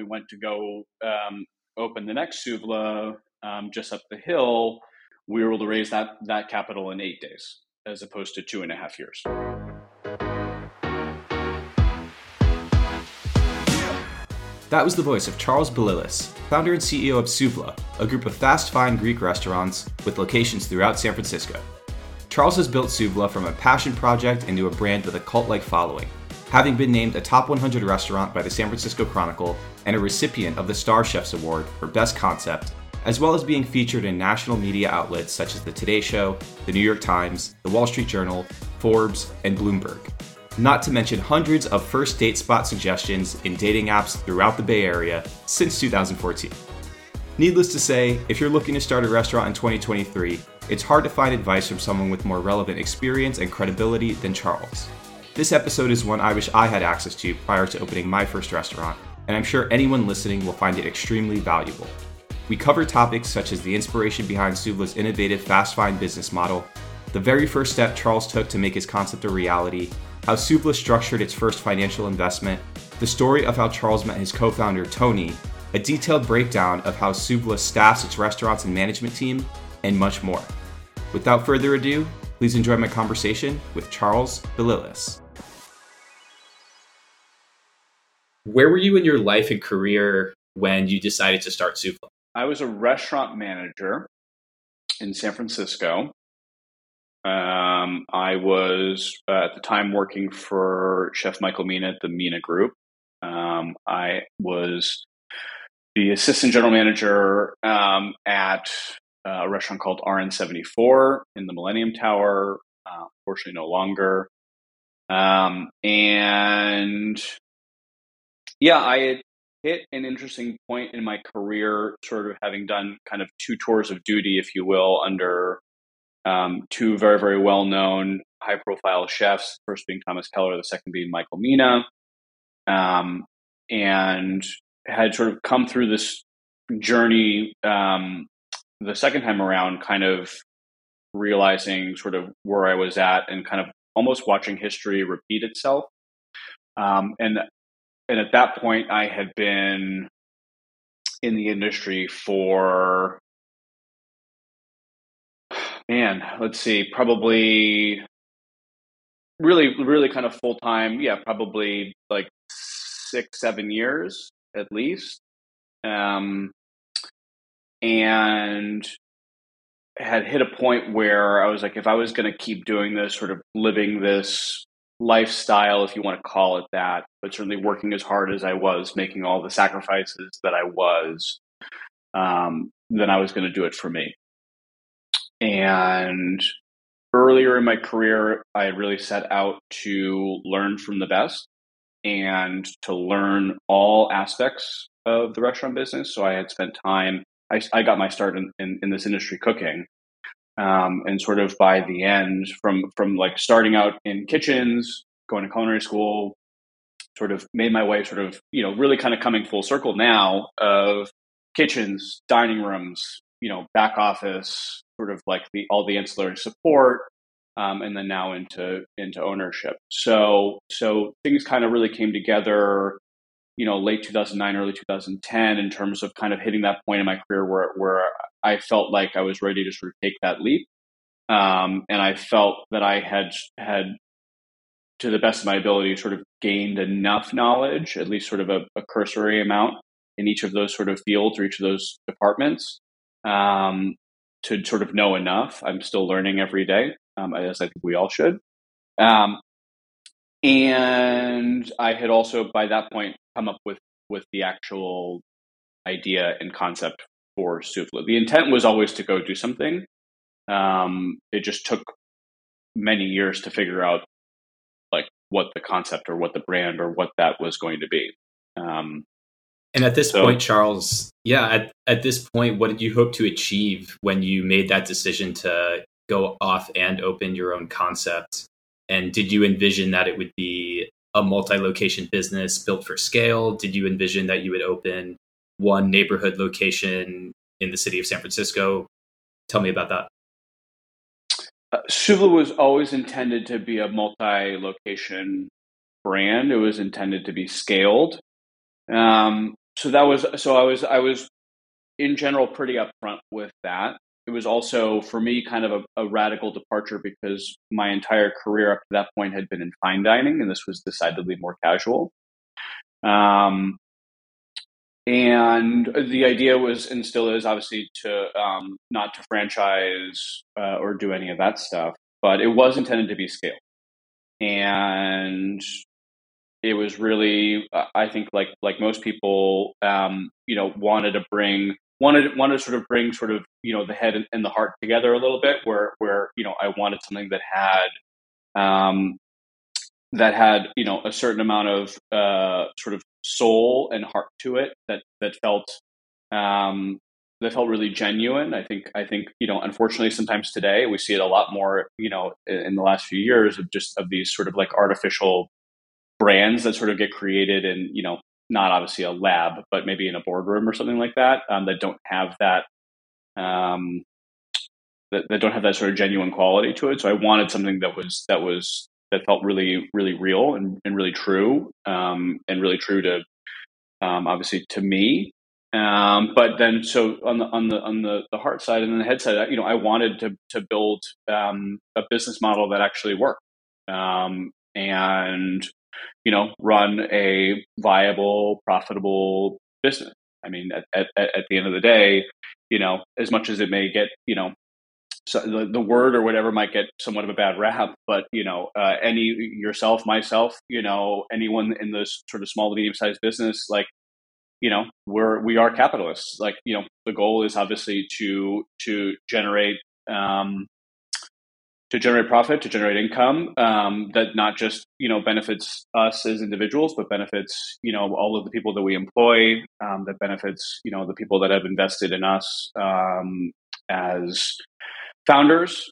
went to go open the next Suvla just up the hill, we were able to raise that capital in 8 days, as opposed to 2.5 years. That was the voice of Charles Bililis, founder and CEO of Suvla, a group of fast, fine Greek restaurants with locations throughout San Francisco. Charles has built Suvla from a passion project into a brand with a cult-like following, having been named a top 100 restaurant by the San Francisco Chronicle and a recipient of the Star Chefs Award for Best Concept, as well as being featured in national media outlets such as The Today Show, The New York Times, The Wall Street Journal, Forbes, and Bloomberg. Not to mention hundreds of first date spot suggestions in dating apps throughout the Bay Area since 2014. Needless to say, if you're looking to start a restaurant in 2023, it's hard to find advice from someone with more relevant experience and credibility than Charles. This episode is one I wish I had access to prior to opening my first restaurant, and I'm sure anyone listening will find it extremely valuable. We cover topics such as the inspiration behind Suvla's innovative fast fine business model, the very first step Charles took to make his concept a reality, how Suvla structured its first financial investment, the story of how Charles met his co-founder Tony, a detailed breakdown of how Suvla staffs its restaurants and management team, and much more. Without further ado, please enjoy my conversation with Charles Bililis. Where were you in your life and career when you decided to start Suvla? I was a restaurant manager in San Francisco. I was at the time working for Chef Michael Mina at the Mina Group. I was the assistant general manager at a restaurant called RN74 in the Millennium Tower. Fortunately, no longer. I had hit an interesting point in my career, sort of having done kind of two tours of duty, if you will, under two very, very well-known, high-profile chefs, the first being Thomas Keller, the second being Michael Mina, and had sort of come through this journey the second time around, kind of realizing sort of where I was at and kind of almost watching history repeat itself. And at that point, I had been in the industry for probably really kind of full time. Yeah, probably like 6-7 years at least. And had hit a point where I was like, if I was going to keep doing this, sort of living this lifestyle, if you want to call it that, but certainly working as hard as I was, making all the sacrifices that I was, then I was going to do it for me. And earlier in my career, I had really set out to learn from the best and to learn all aspects of the restaurant business. So I had spent time, I got my start in this industry cooking. And sort of by the end, from like starting out in kitchens, going to culinary school, sort of made my way sort of, really kind of coming full circle now of kitchens, dining rooms, back office, sort of like all the ancillary support, and then now into ownership. So things kind of really came together, late 2009, early 2010, in terms of kind of hitting that point in my career where I felt like I was ready to sort of take that leap. And I felt that I had, to the best of my ability, sort of gained enough knowledge, at least sort of a cursory amount in each of those sort of fields or each of those departments, to sort of know enough. I'm still learning every day, as I think we all should. And I had also, by that point, come up with the actual idea and concept for Suvla. The intent was always to go do something. It just took many years to figure out like what the concept or what the brand or what that was going to be. And at this point, Charles, at this point, what did you hope to achieve when you made that decision to go off and open your own concept? And did you envision that it would be a multi-location business built for scale? Did you envision that you would open one neighborhood location in the city of San Francisco? Tell me about that. Suvla was always intended to be a multi-location brand. It was intended to be scaled. So I was in general pretty upfront with that. It was also for me kind of a radical departure because my entire career up to that point had been in fine dining, and this was decidedly more casual. Um, and the idea was, and still is, obviously to not to franchise or do any of that stuff, but it was intended to be scaled. And it was really, I think, like most people, wanted to sort of bring sort of the head and the heart together a little bit, where I wanted something um, that had a certain amount of sort of soul and heart to it, um, that felt really genuine. I think unfortunately sometimes today we see it a lot more in the last few years of these sort of like artificial brands that sort of get created in not obviously a lab, but maybe in a boardroom or something like that, that don't have um, that don't have that sort of genuine quality to it. So I wanted something that felt really really real and really true, and really true to obviously to me. But then, so on the heart side and then the head side, I wanted to build a business model that actually worked, and run a viable, profitable business. I mean, at the end of the day, as much as it may get, so the word or whatever might get somewhat of a bad rap, but any yourself, myself, anyone in this sort of small to medium sized business, like we are capitalists. Like the goal is obviously um, to generate profit, to generate income, that not just benefits us as individuals, but benefits all of the people that we employ, that benefits the people that have invested in us as founders.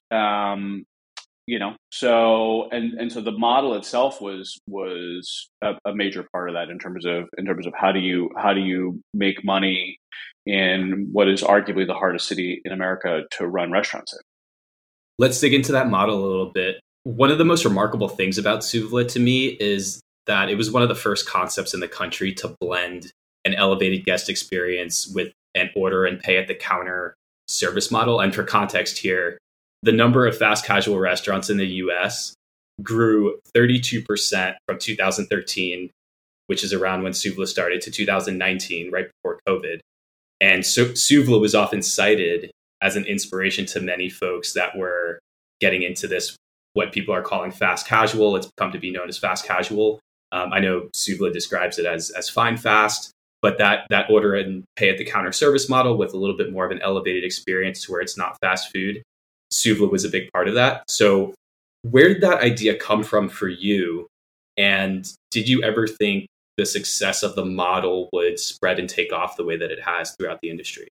So the model itself was a major part of that in terms of how do you make money in what is arguably the hardest city in America to run restaurants in. Let's dig into that model a little bit. One of the most remarkable things about Suvla to me is that it was one of the first concepts in the country to blend an elevated guest experience with an order and pay at the counter service model. And for context here, the number of fast casual restaurants in the US grew 32% from 2013, which is around when Suvla started, to 2019, right before COVID. And so Suvla was often cited as an inspiration to many folks that were getting into this, what people are calling fast casual. It's come to be known as fast casual. I know Suvla describes it as fine fast, but that order and pay at the counter service model with a little bit more of an elevated experience to where it's not fast food, Suvla was a big part of that. So where did that idea come from for you? And did you ever think the success of the model would spread and take off the way that it has throughout the industry?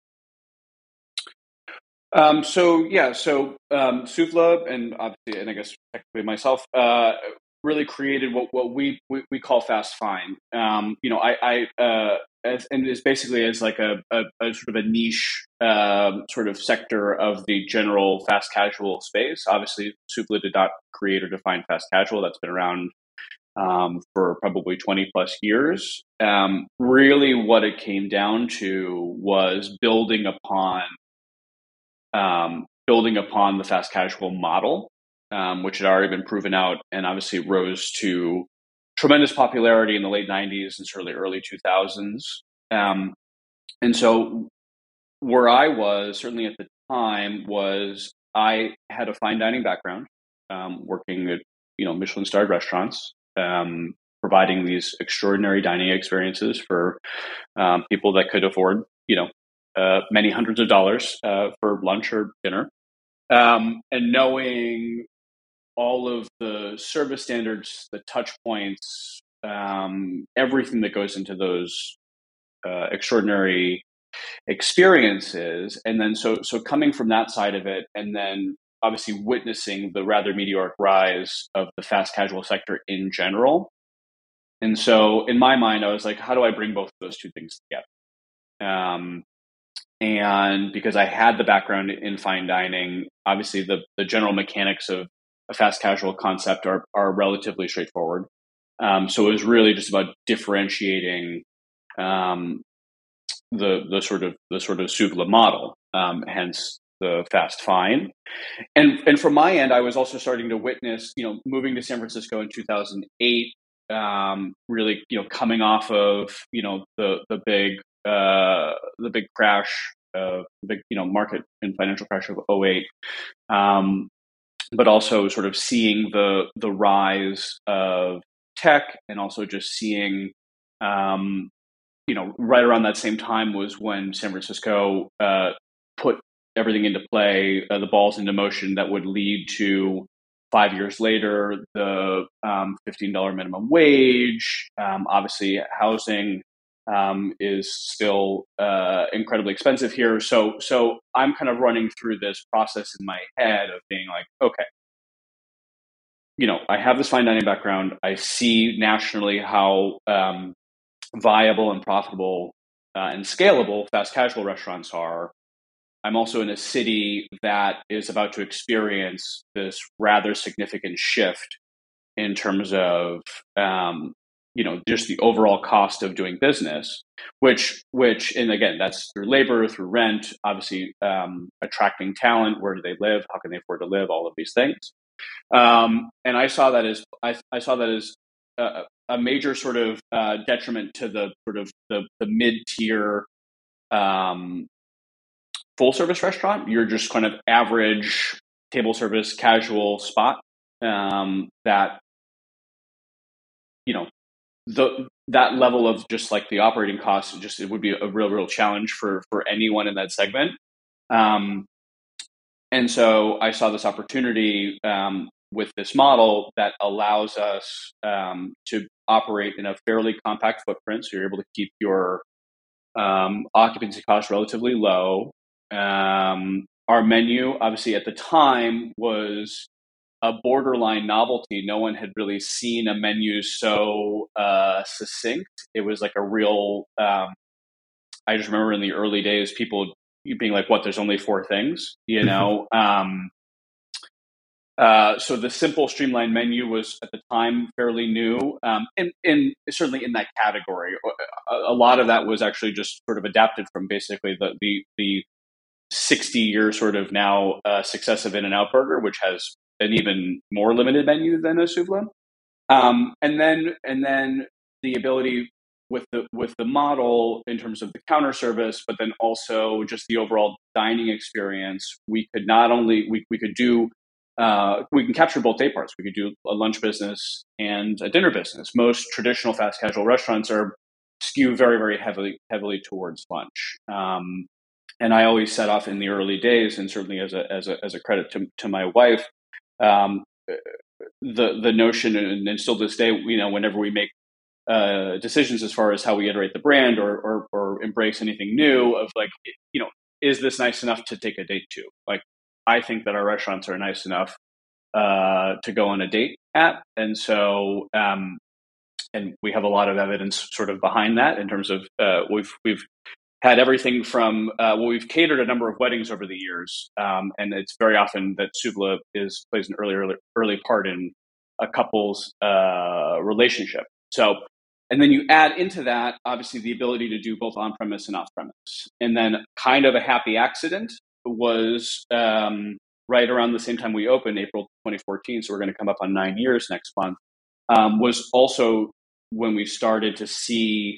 Sufla and obviously, and I guess technically myself, really created what we call fast fine. And is basically as like a sort of a niche sort of sector of the general fast casual space. Obviously, Sufla did not create or define fast casual. That's been around for probably 20 plus years. Really, what it came down to was building upon the fast casual model, which had already been proven out and obviously rose to tremendous popularity in the late 90s and certainly early 2000s. And so where I was, certainly at the time, was I had a fine dining background, working at Michelin starred restaurants, providing these extraordinary dining experiences for people that could afford many hundreds of dollars for lunch or dinner, and knowing all of the service standards, the touch points, everything that goes into those extraordinary experiences. And then so coming from that side of it, and then obviously witnessing the rather meteoric rise of the fast casual sector in general. And so in my mind, I was like, how do I bring both of those two things together? And because I had the background in fine dining, obviously the general mechanics of a fast casual concept are relatively straightforward. So it was really just about differentiating the sort of Suvla model, hence the fast fine. And from my end, I was also starting to witness, moving to San Francisco in 2008, really, coming off of, the big crash, the big, market and financial crash of '08, but also sort of seeing the rise of tech, and also just seeing, right around that same time was when San Francisco put everything into play, the balls into motion that would lead to 5 years later the $15 minimum wage. Obviously, housing is still incredibly expensive here. So I'm kind of running through this process in my head of being like, okay, I have this fine dining background. I see nationally how viable and profitable and scalable fast casual restaurants are. I'm also in a city that is about to experience this rather significant shift in terms of just the overall cost of doing business, which and again, that's through labor, through rent, obviously, attracting talent. Where do they live? How can they afford to live? All of these things. And I saw that as a major sort of detriment to the sort of the mid-tier full service restaurant. You're just kind of average table service casual spot, that that level of just like the operating costs, it would be a real challenge for anyone in that segment. And so I saw this opportunity with this model that allows us to operate in a fairly compact footprint. So you're able to keep your occupancy costs relatively low. Our menu, obviously, at the time was a borderline novelty. No one had really seen a menu so succinct. It was like a real, I just remember in the early days, people being like, what, there's only 4 things, so the simple streamlined menu was at the time fairly new, and certainly in that category. A lot of that was actually just sort of adapted from basically the 60-year sort of now success of In-N-Out Burger, which has an even more limited menu than a Suvla. And then the ability with the model in terms of the counter service, but then also just the overall dining experience. We could not only we could do we can capture both day parts. We could do a lunch business and a dinner business. Most traditional fast casual restaurants are skew very, very heavily towards lunch. And I always set off in the early days, and certainly as a credit to my wife, the notion, and still to this day, whenever we make decisions as far as how we iterate the brand or embrace anything new, of like, is this nice enough to take a date to? Like, I think that our restaurants are nice enough to go on a date at, and so and we have a lot of evidence sort of behind that in terms of we've had everything from we've catered a number of weddings over the years, and it's very often that Suvla plays an early part in a couple's relationship. So, and then you add into that obviously the ability to do both on premise and off premise, and then kind of a happy accident was right around the same time we opened, April 2014. So we're going to come up on 9 years next month. Was also when we started to see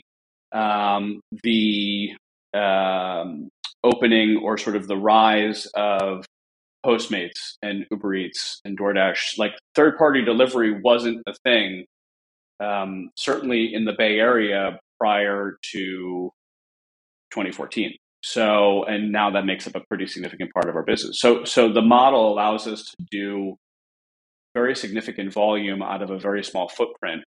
the opening or sort of the rise of Postmates and Uber Eats and DoorDash. Like, third-party delivery wasn't a thing, certainly in the Bay Area prior to 2014. So, and now that makes up a pretty significant part of our business. So the model allows us to do very significant volume out of a very small footprint.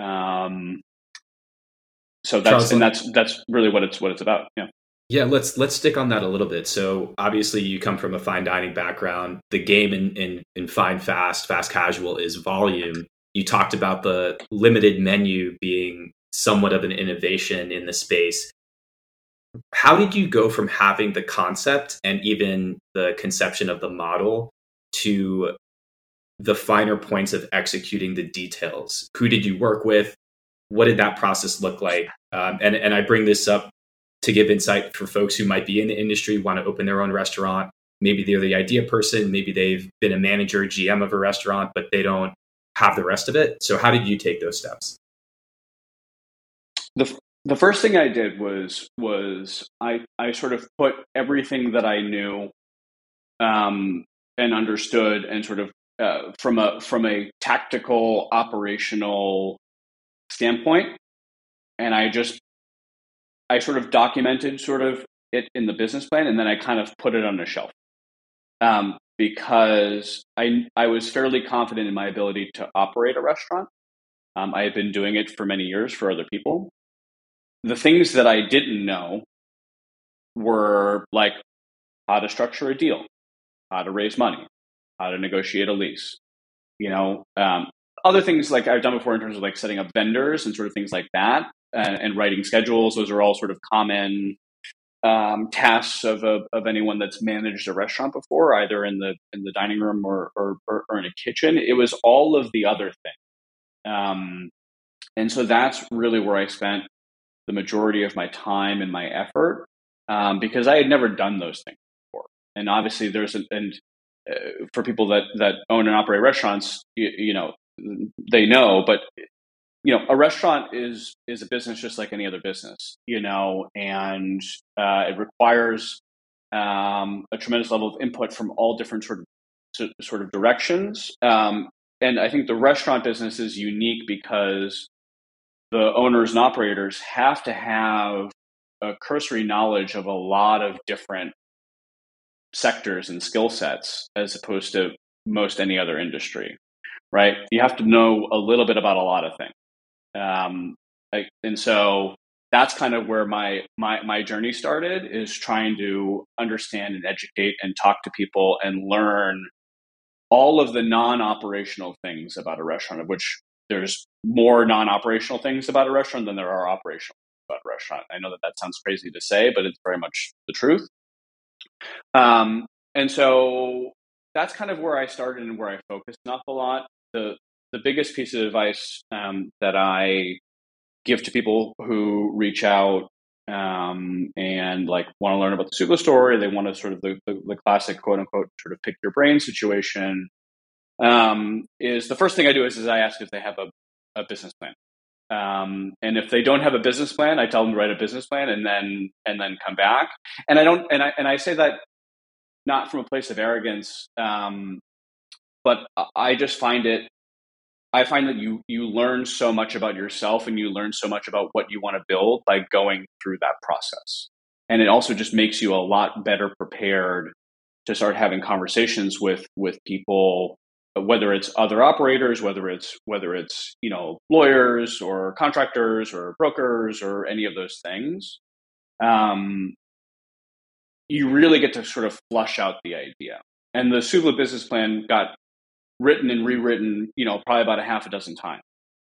So that's Charles, that's really what it's about. Yeah. Yeah, let's stick on that a little bit. So obviously you come from a fine dining background. The game in fine fast casual is volume. You talked about the limited menu being somewhat of an innovation in the space. How did you go from having the concept and even the conception of the model to the finer points of executing the details? Who did you work with? what did that process look like? And I bring this up to give insight for folks who might be in the industry, want to open their own restaurant. Maybe they're the idea person. Maybe they've been a manager, GM of a restaurant, but they don't have the rest of it. So how did you take those steps? The first thing I did was I sort of put everything that I knew and understood and sort of from a tactical operational standpoint, and I sort of documented sort of it in the business plan, and then I kind of put it on a shelf because I was fairly confident in my ability to operate a restaurant. I had been doing it for many years for other people. The things that I didn't know were like how to structure a deal, how to raise money, how to negotiate a lease, other things like I've done before in terms of like setting up vendors and sort of things like that, and writing schedules. Those are all sort of common tasks of anyone that's managed a restaurant before, either in the dining room or in a kitchen. It was all of the other things, and so that's really where I spent the majority of my time and my effort, because I had never done those things before. And obviously, for people that own and operate restaurants, they know, but a restaurant is a business just like any other business, and it requires a tremendous level of input from all different sort of directions. And I think the restaurant business is unique because the owners and operators have to have a cursory knowledge of a lot of different sectors and skill sets as opposed to most any other industry, right? You have to know a little bit about a lot of things. And so that's kind of where my journey started, is trying to understand and educate and talk to people and learn all of the non-operational things about a restaurant, of which there's more non-operational things about a restaurant than there are operational about a restaurant. I know that sounds crazy to say, but it's very much the truth. And so that's kind of where I started and where I focused an awful lot. The biggest piece of advice that I give to people who reach out and like want to learn about the Souvla story, they want to sort of the classic quote unquote sort of pick your brain situation, is the first thing I do is I ask if they have a business plan. And if they don't have a business plan, I tell them to write a business plan and then come back. And I say that not from a place of arrogance, but I find that you learn so much about yourself and you learn so much about what you want to build by going through that process. And it also just makes you a lot better prepared to start having conversations with people, whether it's other operators, whether it's lawyers or contractors or brokers or any of those things. You really get to sort of flush out the idea. And the Souvla business plan got written and rewritten, probably about a half a dozen times.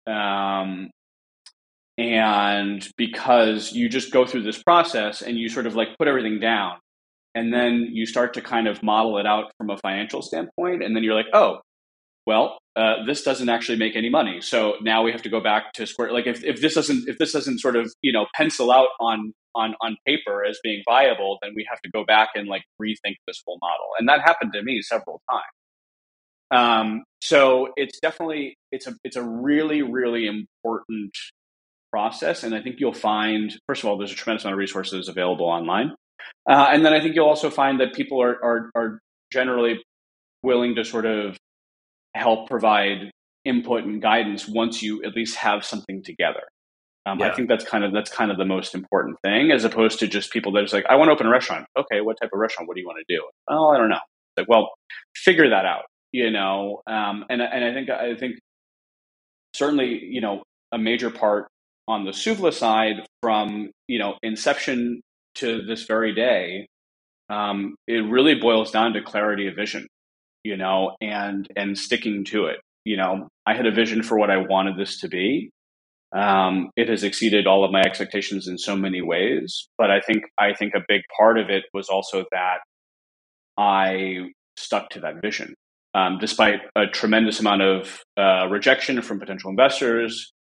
And because you just go through this process and you sort of like put everything down, and then you start to kind of model it out from a financial standpoint. And then you're like, oh, well, this doesn't actually make any money. So now we have to go back to square. Like if this doesn't sort of, pencil out on paper as being viable, then we have to go back and like rethink this whole model. And that happened to me several times. So it's definitely, it's a really, really important process. And I think you'll find, first of all, there's a tremendous amount of resources available online. And then I think you'll also find that people are generally willing to sort of help provide input and guidance once you at least have something together. Yeah. I think that's kind of the most important thing, as opposed to just people that are just like, I want to open a restaurant. Okay, what type of restaurant? What do you want to do? Oh, I don't know. Like, well, figure that out. And I think certainly, a major part on the Souvla side, from inception to this very day, it really boils down to clarity of vision, and sticking to it. I had a vision for what I wanted this to be. It has exceeded all of my expectations in so many ways, but I think a big part of it was also that I stuck to that vision, despite a tremendous amount of rejection from potential investors,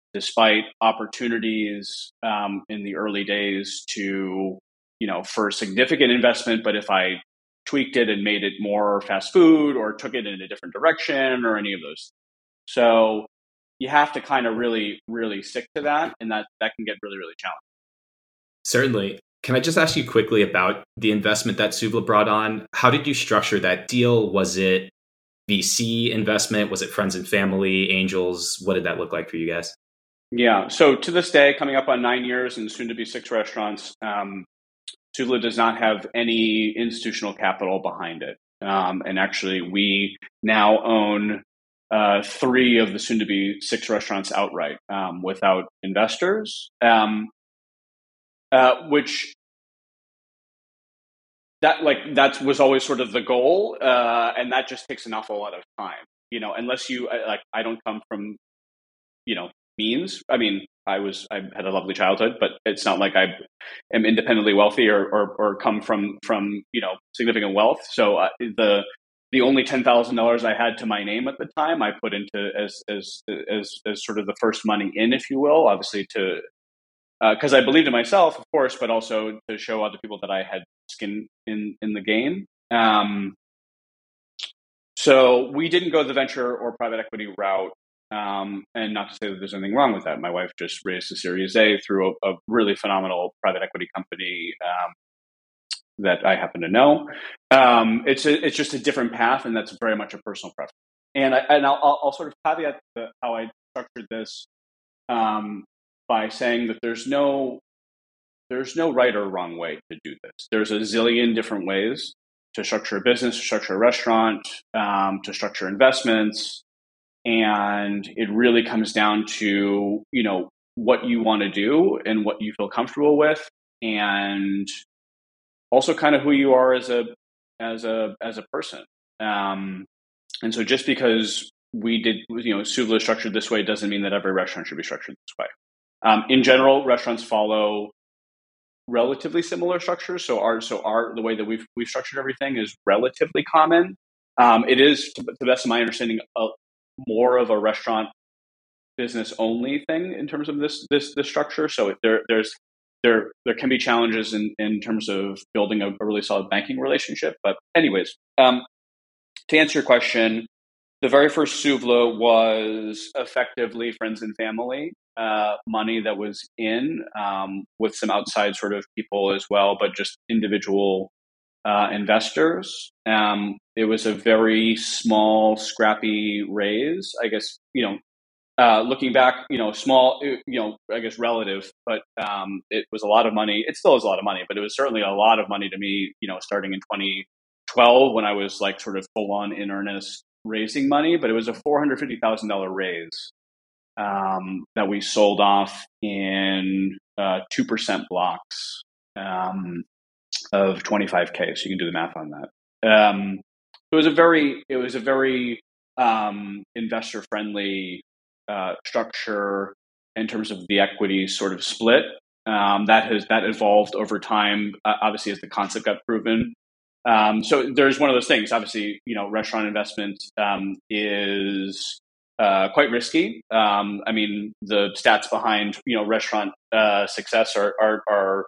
despite opportunities in the early days to, for significant investment, but if I tweaked it and made it more fast food or took it in a different direction or any of those. So you have to kind of really, really stick to that. And that can get really, really challenging. Certainly. Can I just ask you quickly about the investment that Suvla brought on? How did you structure that deal? Was it VC investment? Was it friends and family, angels? What did that look like for you guys? Yeah. So to this day, coming up on 9 years and soon to be 6 restaurants, Suvla does not have any institutional capital behind it. And actually, we now own 3 of the soon to be 6 restaurants outright without investors, which that was always sort of the goal, and that just takes an awful lot of time. Unless you I don't come from means. I mean, I had a lovely childhood, but it's not like I am independently wealthy or come from significant wealth. So the only $10,000 I had to my name at the time, I put into as sort of the first money in, if you will, obviously to because I believed in myself, of course, but also to show other people that I had skin in the game. So we didn't go the venture or private equity route. And not to say that there's anything wrong with that. My wife just raised a Series A through a really phenomenal private equity company that I happen to know. It's just a different path, and that's very much a personal preference. And I'll sort of caveat how I structured this by saying that there's no right or wrong way to do this. There's a zillion different ways to structure a business, to structure a restaurant, to structure investments. And it really comes down to, what you want to do and what you feel comfortable with, and also kind of who you are as a person. And so just because we did, Suvla is structured this way doesn't mean that every restaurant should be structured this way. In general, restaurants follow relatively similar structures. So the way that we've structured everything is relatively common. It is, to the best of my understanding, more of a restaurant business only thing in terms of this structure. So there can be challenges in terms of building a really solid banking relationship. But anyways, to answer your question, the very first Suvla was effectively friends and family money that was in, with some outside sort of people as well, but just individual investors. It was a very small, scrappy raise, I guess. Looking back, small, I guess relative, but it was a lot of money. It still is a lot of money, but it was certainly a lot of money to me. Starting in 2012 when I was like sort of full on in earnest raising money. But it was a $450,000 raise that we sold off in 2% blocks of 25K. So you can do the math on that. It was a very investor friendly structure in terms of the equity sort of split. That evolved over time, obviously, as the concept got proven. So there's one of those things. Obviously, restaurant investment is quite risky. I mean, the stats behind restaurant success are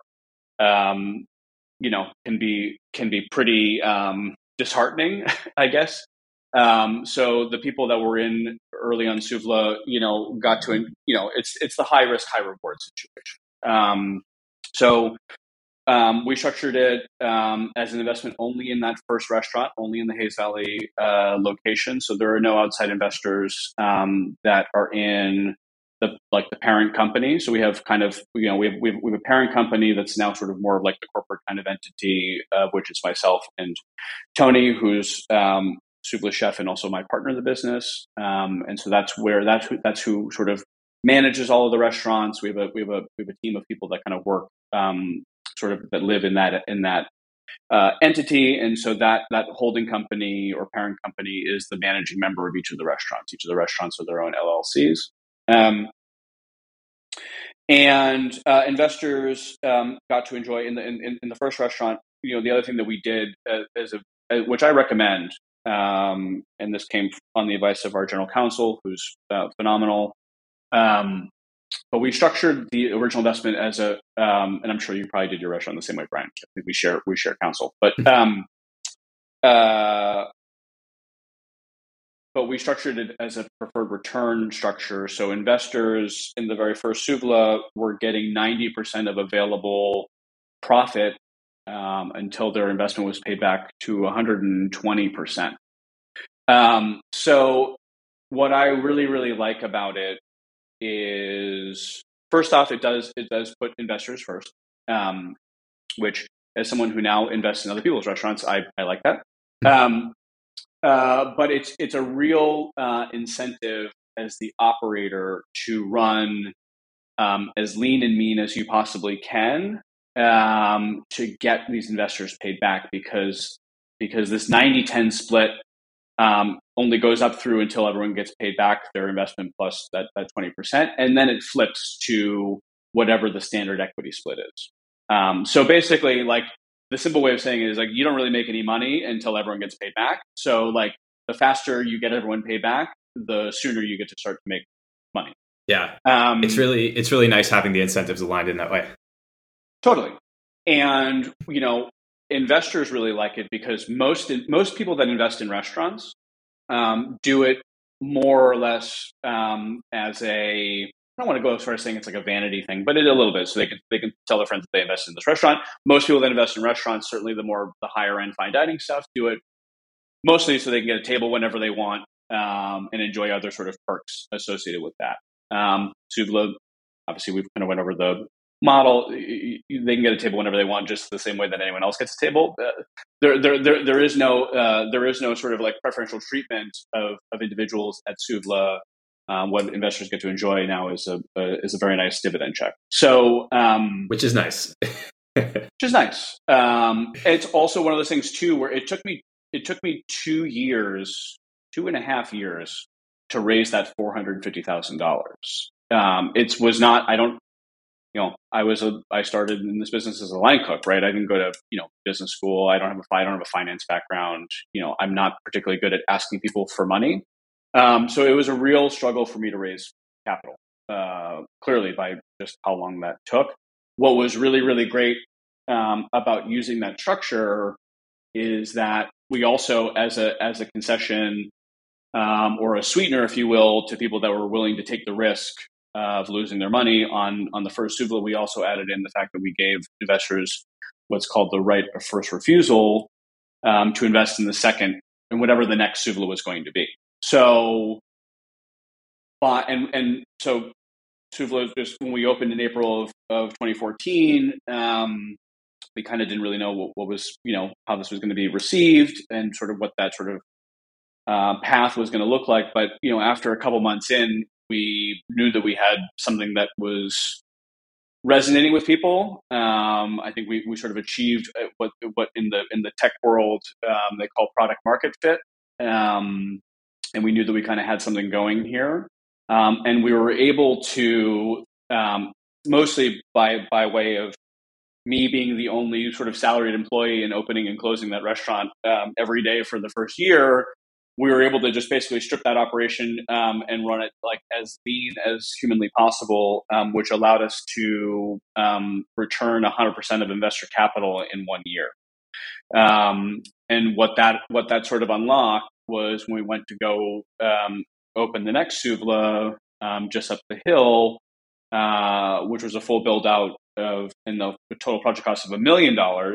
can be pretty disheartening, I guess. So the people that were in early on Suvla, got to, it's the high risk, high reward situation. So we structured it as an investment only in that first restaurant, only in the Hayes Valley location. So there are no outside investors that are in the parent company. So we have kind of, we have a parent company that's now sort of more of like the corporate kind of entity, which is myself and Tony, who's Suvla chef and also my partner in the business. And so that's who sort of manages all of the restaurants. We have a team of people that kind of work sort of that live in that entity, and so that holding company or parent company is the managing member of each of the restaurants. Each of the restaurants are their own LLCs, and investors got to enjoy in the first restaurant. The other thing that we did which I recommend, and this came on the advice of our general counsel, who's phenomenal. but we structured the original investment as and I'm sure you probably did your restaurant the same way, Brian. I think we share counsel, uh, but we structured it as a preferred return structure. So investors in the very first Suvla were getting 90% of available profit until their investment was paid back to 120%. So what I really, really like about it is, first off, it does put investors first, which, as someone who now invests in other people's restaurants, I like that. But it's a real incentive as the operator to run as lean and mean as you possibly can to get these investors paid back, because this 90-10 split only goes up through until everyone gets paid back their investment plus that 20%, and then it flips to whatever the standard equity split is. So basically, like, the simple way of saying it is, like, you don't really make any money until everyone gets paid back. So, like, the faster you get everyone paid back, the sooner you get to start to make money. Yeah, it's really nice having the incentives aligned in that way. Totally. And investors really like it because most people that invest in restaurants do it more or less as a, I don't want to go as far as saying it's like a vanity thing, but it a little bit. So they can tell their friends that they invested in this restaurant. Most people that invest in restaurants, certainly the higher end fine dining stuff, do it mostly so they can get a table whenever they want and enjoy other sort of perks associated with that. Suvla, obviously, we've kind of went over the model. They can get a table whenever they want, just the same way that anyone else gets a table. There is no sort of like preferential treatment of individuals at Suvla. What investors get to enjoy now is a very nice dividend check. So, which is nice. Which is nice. It's also one of those things too, where it took me 2.5 years to raise that $450,000. It was not. I started in this business as a line cook, right? I didn't go to business school. I don't have a finance background. I'm not particularly good at asking people for money. So it was a real struggle for me to raise capital. Clearly, by just how long that took. What was really, really great about using that structure is that we also, as a concession or a sweetener, if you will, to people that were willing to take the risk of losing their money on the first Suvla, we also added in the fact that we gave investors what's called the right of first refusal to invest in the second and whatever the next Suvla was going to be. So, so Suvla, just when we opened in April of 2014, we kind of didn't really know what was, how this was going to be received and sort of what that sort of path was going to look like. But, after a couple months in, we knew that we had something that was resonating with people. I think we sort of achieved what in the tech world they call product market fit. And we knew that we kind of had something going here. And we were able to, mostly by way of me being the only sort of salaried employee and opening and closing that restaurant every day for the first year, we were able to just basically strip that operation and run it like as lean as humanly possible, which allowed us to return 100% of investor capital in 1 year. And what that sort of unlocked was when we went to go open the next Suvla just up the hill, which was a full build out and the total project cost of $1 million.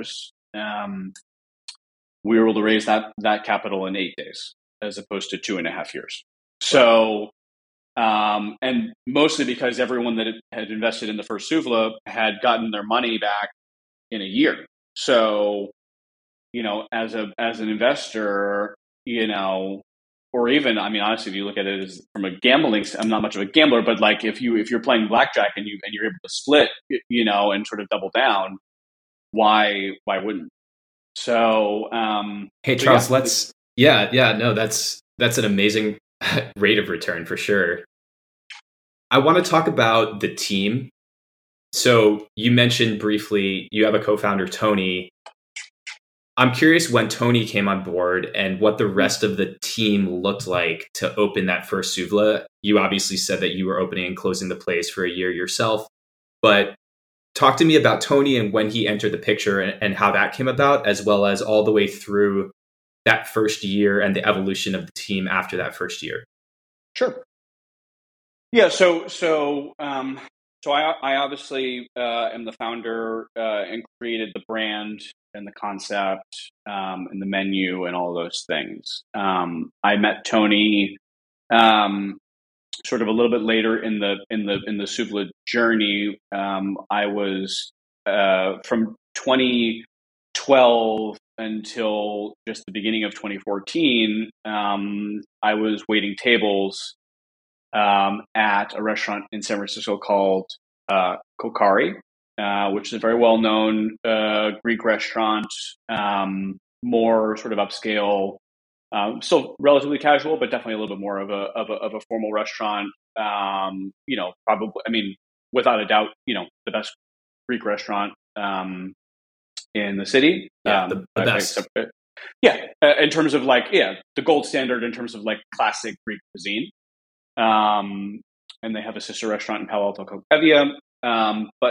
We were able to raise that capital in 8 days, as opposed to 2.5 years. So, and mostly because everyone that had invested in the first Suvla had gotten their money back in a year. So, as an investor, or even, I mean, honestly, if you look at it as from a gambling, I'm not much of a gambler, but like if you're playing blackjack and you're able to split, and sort of double down, why wouldn't? So, hey Charles, that's an amazing rate of return for sure. I want to talk about the team. So you mentioned briefly you have a co-founder, Tony. I'm curious when Tony came on board and what the rest of the team looked like to open that first Suvla. You obviously said that you were opening and closing the place for a year yourself, but talk to me about Tony and when he entered the picture and how that came about, as well as all the way through that first year and the evolution of the team after that first year. Sure. Yeah. So I obviously am the founder and created the brand and the concept and the menu and all those things. I met Tony sort of a little bit later in the Suvla journey. I was from 2012 until just the beginning of 2014. I was waiting tables at a restaurant in San Francisco called Kokari, which is a very well known Greek restaurant, more sort of upscale. Still relatively casual, but definitely a little bit more of a formal restaurant. Probably, I mean, without a doubt, the best Greek restaurant in the city. Yeah, the best. In terms of the gold standard in terms of classic Greek cuisine. And they have a sister restaurant in Palo Alto called Evia. But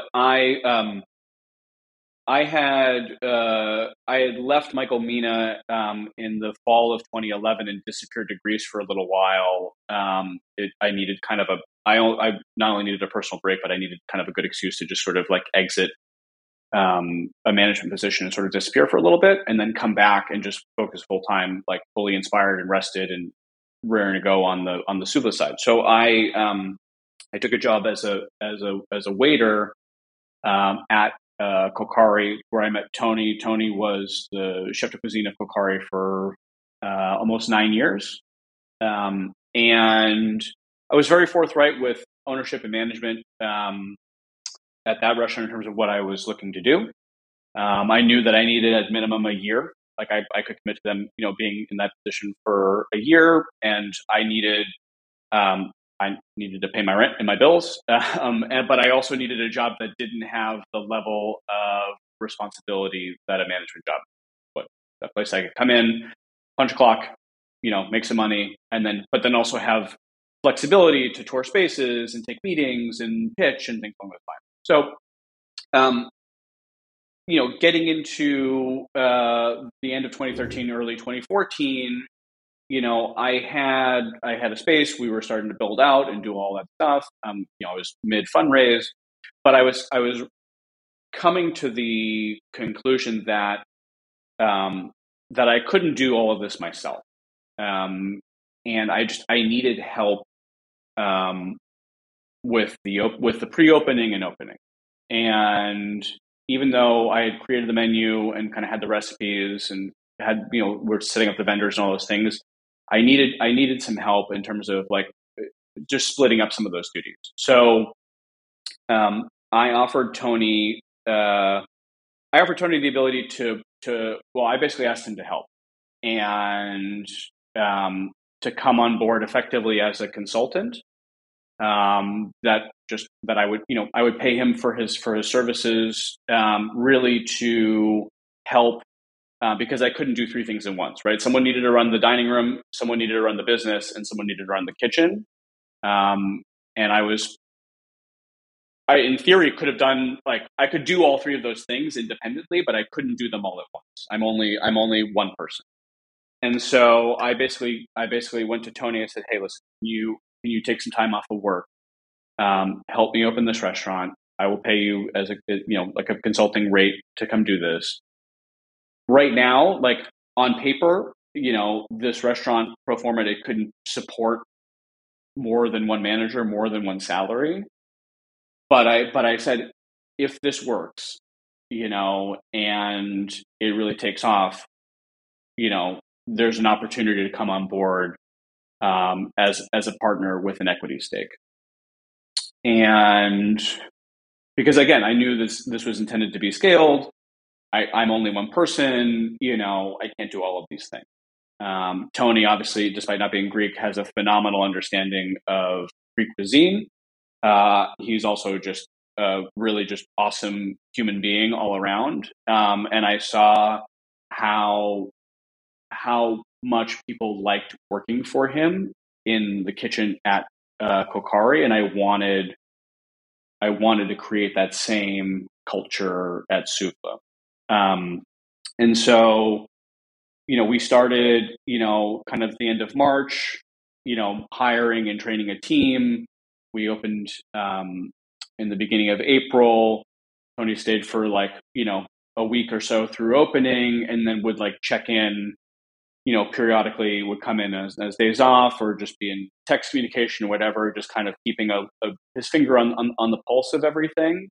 I had left Michael Mina in the fall of 2011 and disappeared to Greece for a little while. I needed kind of I not only needed a personal break, but I needed kind of a good excuse to just sort of exit a management position and sort of disappear for a little bit, and then come back and just focus full time, fully inspired and rested and raring to go on the Suvla side. So I took a job as a waiter at Kokari, where I met Tony. Tony was the chef de cuisine of Kokari for almost 9 years. And I was very forthright with ownership and management at that restaurant in terms of what I was looking to do. I knew that I needed at minimum a year. I could commit to them, being in that position for a year, and I needed to pay my rent and my bills, but I also needed a job that didn't have the level of responsibility that a management job would. That place I could come in, punch a clock, make some money, but then also have flexibility to tour spaces and take meetings and pitch and things along those lines. So, getting into the end of 2013, early 2014. I had a space. We were starting to build out and do all that stuff. I was mid fundraise, but I was coming to the conclusion that I couldn't do all of this myself, and I needed help with the pre-opening and opening. And even though I had created the menu and kind of had the recipes and had we're setting up the vendors and all those things, I needed some help in terms of just splitting up some of those duties. So I offered Tony the ability I basically asked him to help and to come on board effectively as a consultant. That I would pay him for his services, really to help. Because I couldn't do three things at once, right? Someone needed to run the dining room, someone needed to run the business, and someone needed to run the kitchen. And I in theory could have done I could do all three of those things independently, but I couldn't do them all at once. I'm only one person. And so I basically went to Tony and said, "Hey, listen, can you take some time off of work? Help me open this restaurant. I will pay you as a consulting rate to come do this." Right now, on paper, this restaurant pro forma, it couldn't support more than one manager, more than one salary. But I said, if this works, and it really takes off, there's an opportunity to come on board as a partner with an equity stake. And because again, I knew this was intended to be scaled. I'm only one person, I can't do all of these things. Tony, obviously, despite not being Greek, has a phenomenal understanding of Greek cuisine. He's also just a really just awesome human being all around. And I saw how much people liked working for him in the kitchen at Kokari, and I wanted to create that same culture at Sufla. Um, and so, we started, kind of at the end of March, hiring and training a team. We opened in the beginning of April. Tony stayed for like, a week or so through opening, and then would like check in, periodically, would come in as days off or just be in text communication or whatever, just kind of keeping his finger on the pulse of everything.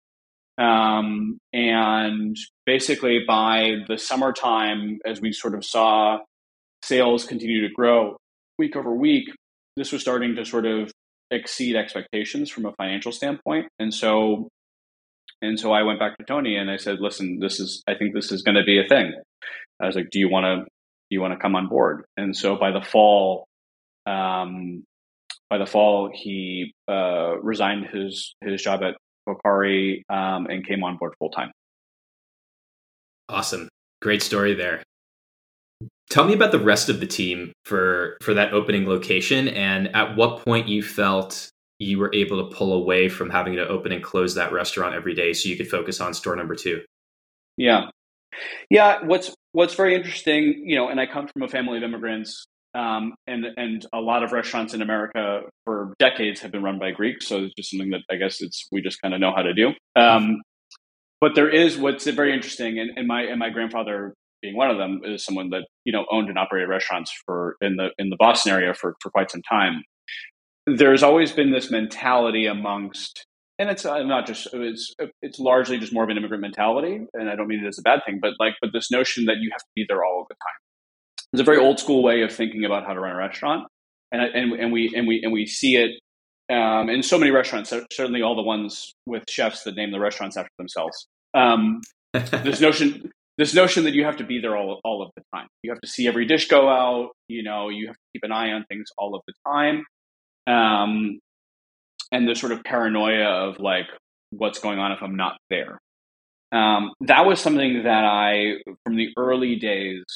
And basically by the summertime, as we sort of saw sales continue to grow week over week, this was starting to sort of exceed expectations from a financial standpoint. And so I went back to Tony and I said, listen, I think this is going to be a thing. I was like, do you want to come on board? And so by the fall, he resigned his job at Kokari and came on board full time. Awesome. Great story there. Tell me about the rest of the team for that opening location, and at what point you felt you were able to pull away from having to open and close that restaurant every day so you could focus on store number 2. Yeah. What's very interesting, and I come from a family of immigrants, and a lot of restaurants in America for decades have been run by Greeks. So it's just something that I guess we just kind of know how to do. But there is what's very interesting, and my grandfather being one of them is someone that owned and operated restaurants in the Boston area for quite some time. There's always been this mentality amongst, and it's not just, it's largely just more of an immigrant mentality, and I don't mean it as a bad thing, but this notion that you have to be there all of the time. It's a very old school way of thinking about how to run a restaurant, and we see it in so many restaurants. Certainly, all the ones with chefs that name the restaurants after themselves. This notion that you have to be there all of the time. You have to see every dish go out. You have to keep an eye on things all of the time. And the sort of paranoia of like, what's going on if I'm not there. That was something that I, from the early days,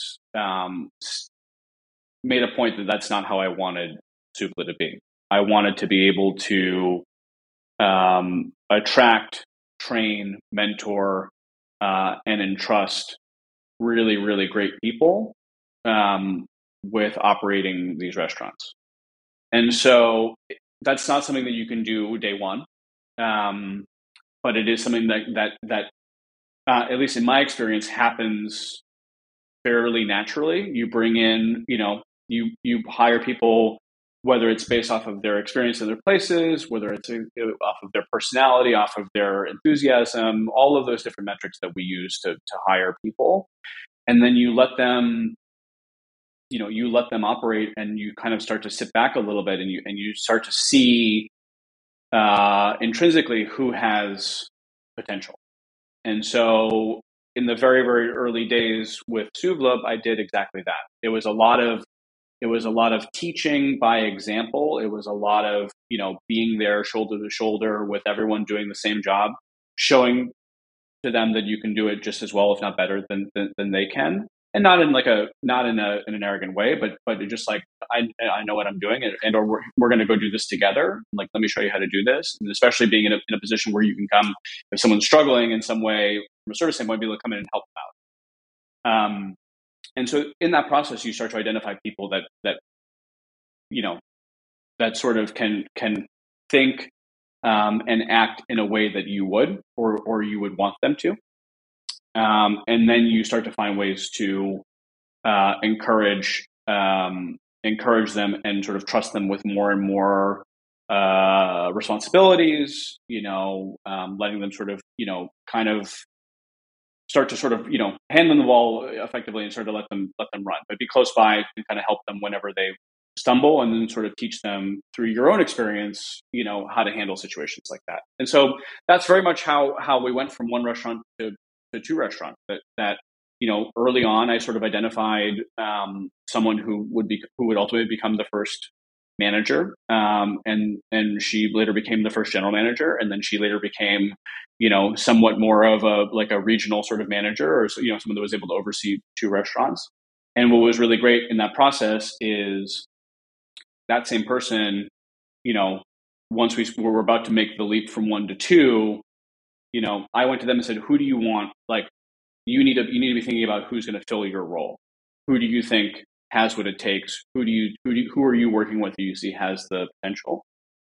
made a point that that's not how I wanted Sufla to be. I wanted to be able to attract, train, mentor, and entrust really, really great people with operating these restaurants. And so that's not something that you can do day one, but it is something that at least in my experience, happens fairly naturally. You bring in, you hire people, whether it's based off of their experience in their places, whether it's off of their personality, off of their enthusiasm, all of those different metrics that we use to hire people, and then you let them operate, and you kind of start to sit back a little bit, and you start to see intrinsically who has potential. And so in the very, very early days with Suvla, I did exactly that. It was a lot of teaching by example. It was a lot of, being there shoulder to shoulder with everyone doing the same job, showing to them that you can do it just as well, if not better than they can. And not in an arrogant way, but just like, I know what I'm doing, or we're going to go do this together. Like, let me show you how to do this. And especially being in a position where you can come, if someone's struggling in some way from a service standpoint, be able to come in and help them out. And so in that process, you start to identify people that sort of can think and act in a way that you would, or you would want them to. And then you start to find ways to encourage them and sort of trust them with more and more responsibilities. Letting them sort of kind of start to sort of hand them the ball effectively and sort of let them run, but be close by and kind of help them whenever they stumble, and then sort of teach them through your own experience, how to handle situations like that. And so that's very much how we went from one restaurant to 2 restaurants. That early on, I sort of identified someone who would ultimately become the first manager, and she later became the first general manager, and then she later became, somewhat more of a regional sort of manager, or someone that was able to oversee two restaurants. And what was really great in that process is that same person, you know, once we were about to make the leap from one to two, I went to them and said, "Who do you want? Like, you need to be thinking about who's going to fill your role. Who do you think has what it takes? Who are you working with that you see has the potential?"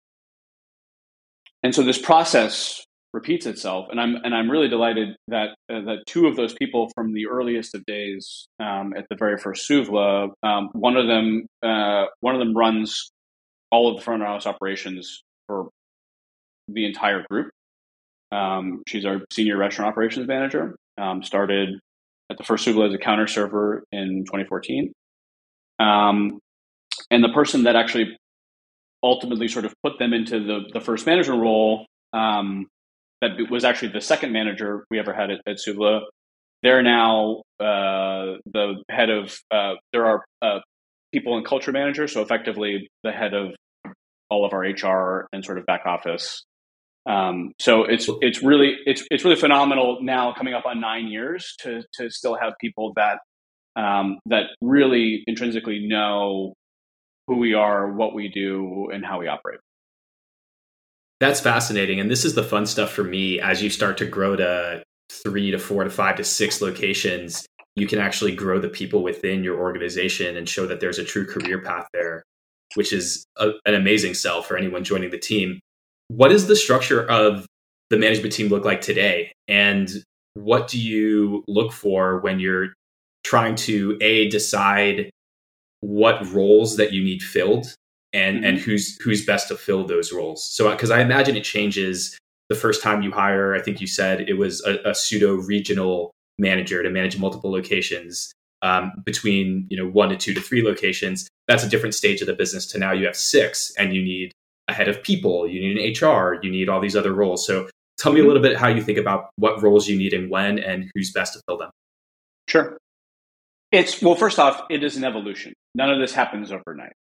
And so this process repeats itself, and I'm really delighted that two of those people from the earliest of days, at the very first Souvla, one of them runs all of the front of house operations for the entire group. She's our senior restaurant operations manager. Started at the first Souvla as a counter server in 2014. And the person that actually ultimately sort of put them into the first management role, that was actually the second manager we ever had at Souvla. They're now the head of, there are people and culture manager, so effectively the head of all of our HR and sort of back office. So it's really phenomenal now, coming up on 9 years, to still have people that really intrinsically know who we are, what we do, and how we operate. That's fascinating. And this is the fun stuff for me. As you start to grow to 3 to 4 to 5 to 6 locations, you can actually grow the people within your organization and show that there's a true career path there, which is an amazing sell for anyone joining the team. What does the structure of the management team look like today? And what do you look for when you're trying to decide what roles that you need filled and who's best to fill those roles? So, because I imagine it changes the first time you hire. I think you said it was a pseudo regional manager to manage multiple locations, between 1 to 2 to 3 locations. That's a different stage of the business to now you have 6, and you need a head of people, you need an HR, you need all these other roles. So tell me a little bit how you think about what roles you need and when, and who's best to fill them. Sure. Well, first off, it is an evolution. None of this happens overnight.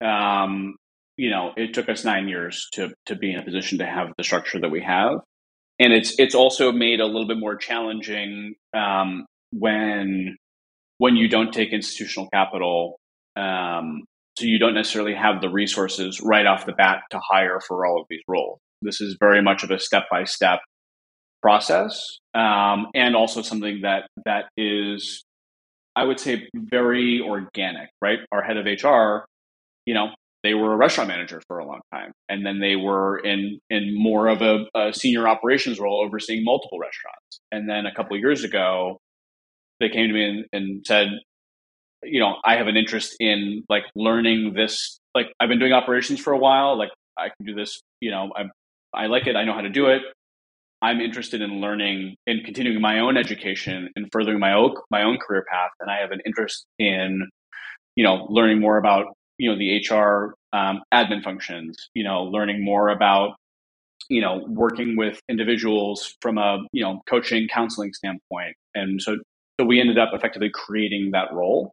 It took us 9 years to be in a position to have the structure that we have. And it's also made a little bit more challenging, when you don't take institutional capital. So you don't necessarily have the resources right off the bat to hire for all of these roles. This is very much of a step-by-step process, and also something that is, I would say, very organic, right? Our head of HR, they were a restaurant manager for a long time, and then they were in more of a senior operations role, overseeing multiple restaurants. And then a couple of years ago, they came to me and said, I have an interest in learning this. I've been doing operations for a while. I can do this. I like it. I know how to do it. I'm interested in learning and continuing my own education and furthering my own career path. And I have an interest in, learning more about, the HR admin functions, learning more about, working with individuals from a, coaching, counseling standpoint. And so we ended up effectively creating that role.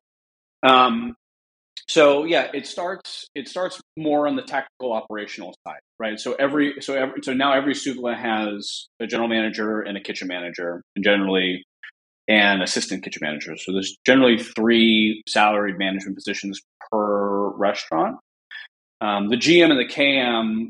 So yeah, it starts more on the tactical operational side, right? So now every Souvla has a general manager and a kitchen manager, and generally an assistant kitchen manager. So there's generally 3 salaried management positions per restaurant. The GM and the KM,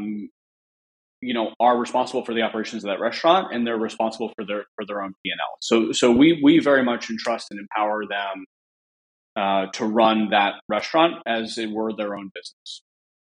are responsible for the operations of that restaurant, and they're responsible for their own P&L. So we very much entrust and empower them to run that restaurant as it were their own business.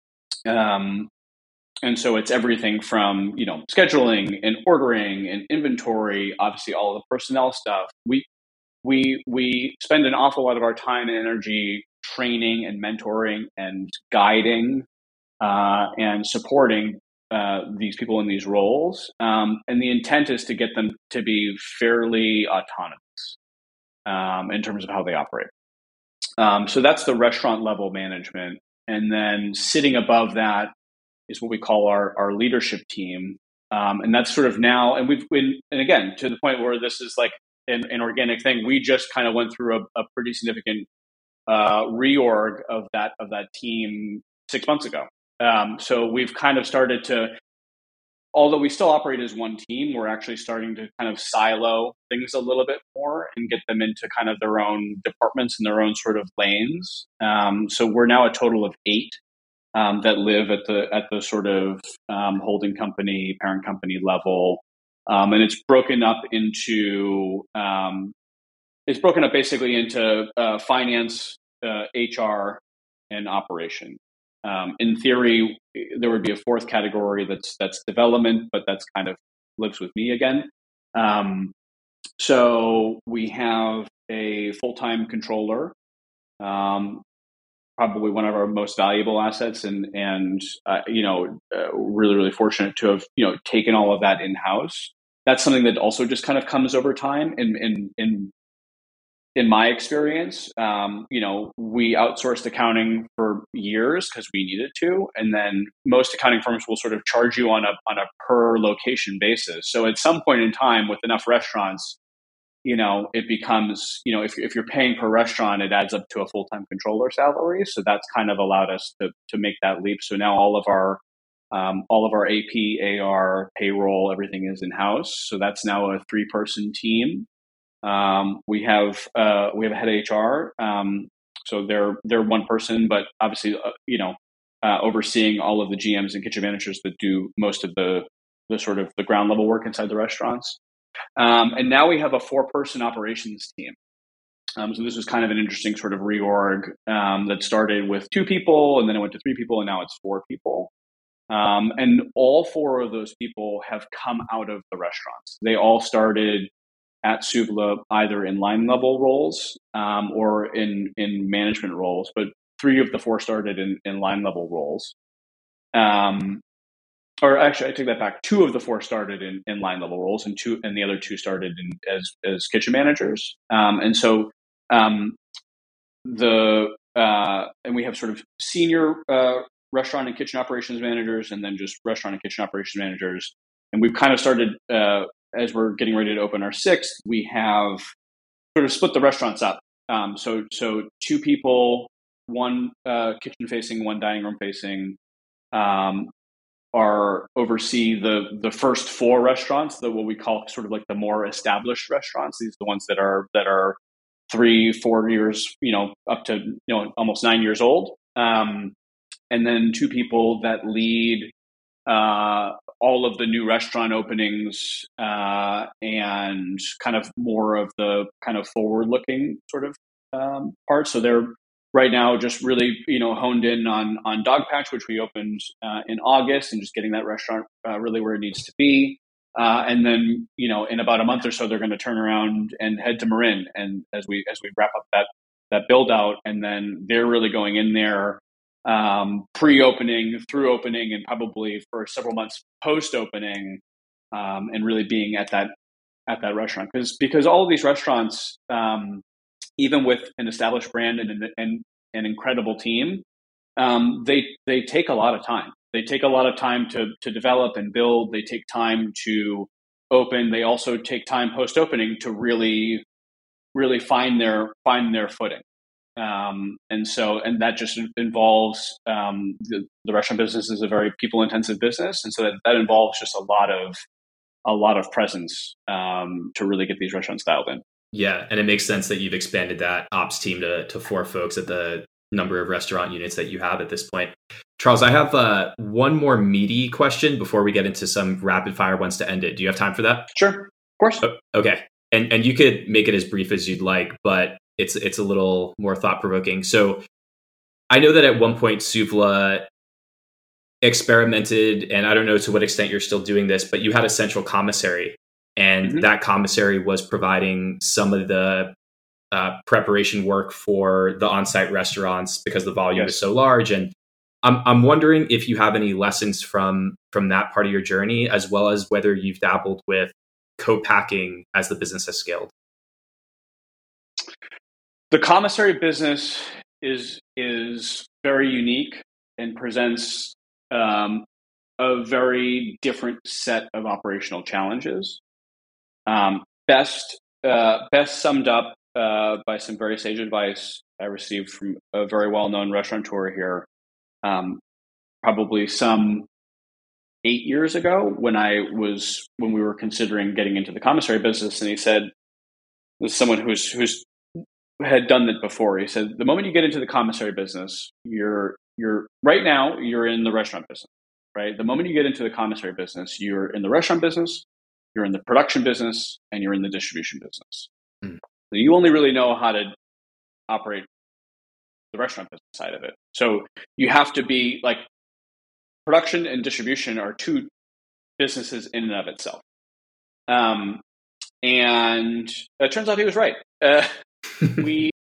And so it's everything from, scheduling and ordering and inventory, obviously all of the personnel stuff. We spend an awful lot of our time and energy training and mentoring and guiding and supporting these people in these roles. And the intent is to get them to be fairly autonomous in terms of how they operate. So that's the restaurant level management. And then sitting above that is what we call our leadership team. And that's sort of now, and and again, to the point where this is like an organic thing, we just kind of went through a pretty significant reorg of that team 6 months ago. So we've kind of started to, although we still operate as one team, we're actually starting to kind of silo things a little bit more and get them into kind of their own departments and their own sort of lanes. So we're now a total of 8 that live at the sort of holding company, parent company level, and it's broken up basically into finance, HR, and operation. In theory, there would be a fourth category that's development, but that's kind of lives with me again. So we have a full-time controller, probably one of our most valuable assets, and really, really fortunate to have taken all of that in house. That's something that also just kind of comes over time. In my experience, we outsourced accounting for years because we needed to, and then most accounting firms will sort of charge you on a per location basis. So at some point in time, with enough restaurants, it becomes, if you're paying per restaurant, it adds up to a full-time controller salary. So that's kind of allowed us to make that leap. So now all of our AP, AR, payroll, everything is in house. So that's now a 3-person team. We have a head HR. So they're one person, but obviously, overseeing all of the GMs and kitchen managers that do most of the sort of the ground level work inside the restaurants. And now we have a 4-person operations team. So this was kind of an interesting sort of reorg that started with 2 people, and then it went to 3 people, and now it's 4 people. And all 4 of those people have come out of the restaurants. They all started at Souvla either in line level roles or in management roles, but 3 of the 4 started in line level roles. Or actually, I take that back. 2 of the 4 started in line level roles, and the other 2 started as kitchen managers. And we have sort of senior restaurant and kitchen operations managers, and then just restaurant and kitchen operations managers. And we've kind of started as we're getting ready to open our 6th. We have sort of split the restaurants up. So 2 people, 1 kitchen facing, 1 dining room facing. Oversee the first 4 restaurants, what we call sort of like the more established restaurants. These are the ones that are 3-4 years, up to almost 9 years old. And then 2 people that lead all of the new restaurant openings and kind of more of the kind of forward-looking sort of part. So they're right now just really honed in on Dogpatch, which we opened in August, and just getting that restaurant really where it needs to be. And then in about a month or so, they're going to turn around and head to Marin, and as we wrap up that build out, and then they're really going in there pre-opening, through opening, and probably for several months post-opening, and really being at that restaurant, because all of these restaurants, even with an established brand and an incredible team, they take a lot of time. They take a lot of time to develop and build. They take time to open. They also take time post-opening to really, really find their footing. And that just involves the restaurant business is a very people-intensive business, and so that involves just a lot of presence to really get these restaurants dialed in. Yeah, and it makes sense that you've expanded that ops team to 4 folks at the number of restaurant units that you have at this point. Charles, I have one more meaty question before we get into some rapid fire ones to end it. Do you have time for that? Sure, of course. Okay, and you could make it as brief as you'd like, but it's a little more thought provoking. So I know that at one point Souvla experimented, and I don't know to what extent you're still doing this, but you had a central commissary. And that commissary was providing some of the preparation work for the on-site restaurants because the volume is so large. And I'm wondering if you have any lessons from that part of your journey, as well as whether you've dabbled with co-packing as the business has scaled. The commissary business is very unique and presents a very different set of operational challenges. Best summed up by some very sage advice I received from a very well-known restaurateur here. um, probably some 8 years ago when we were considering getting into the commissary business, and he said, "This is someone who's had done it before." He said, "The moment you get into the commissary business, you're right now you're in the restaurant business, right? The moment you get into the commissary business, you're in the restaurant business, you're in the production business, and you're in the distribution business. Mm. So you only really know how to operate the restaurant business side of it. So you have to be like production and distribution are two businesses in and of itself." Um, and it turns out he was right. We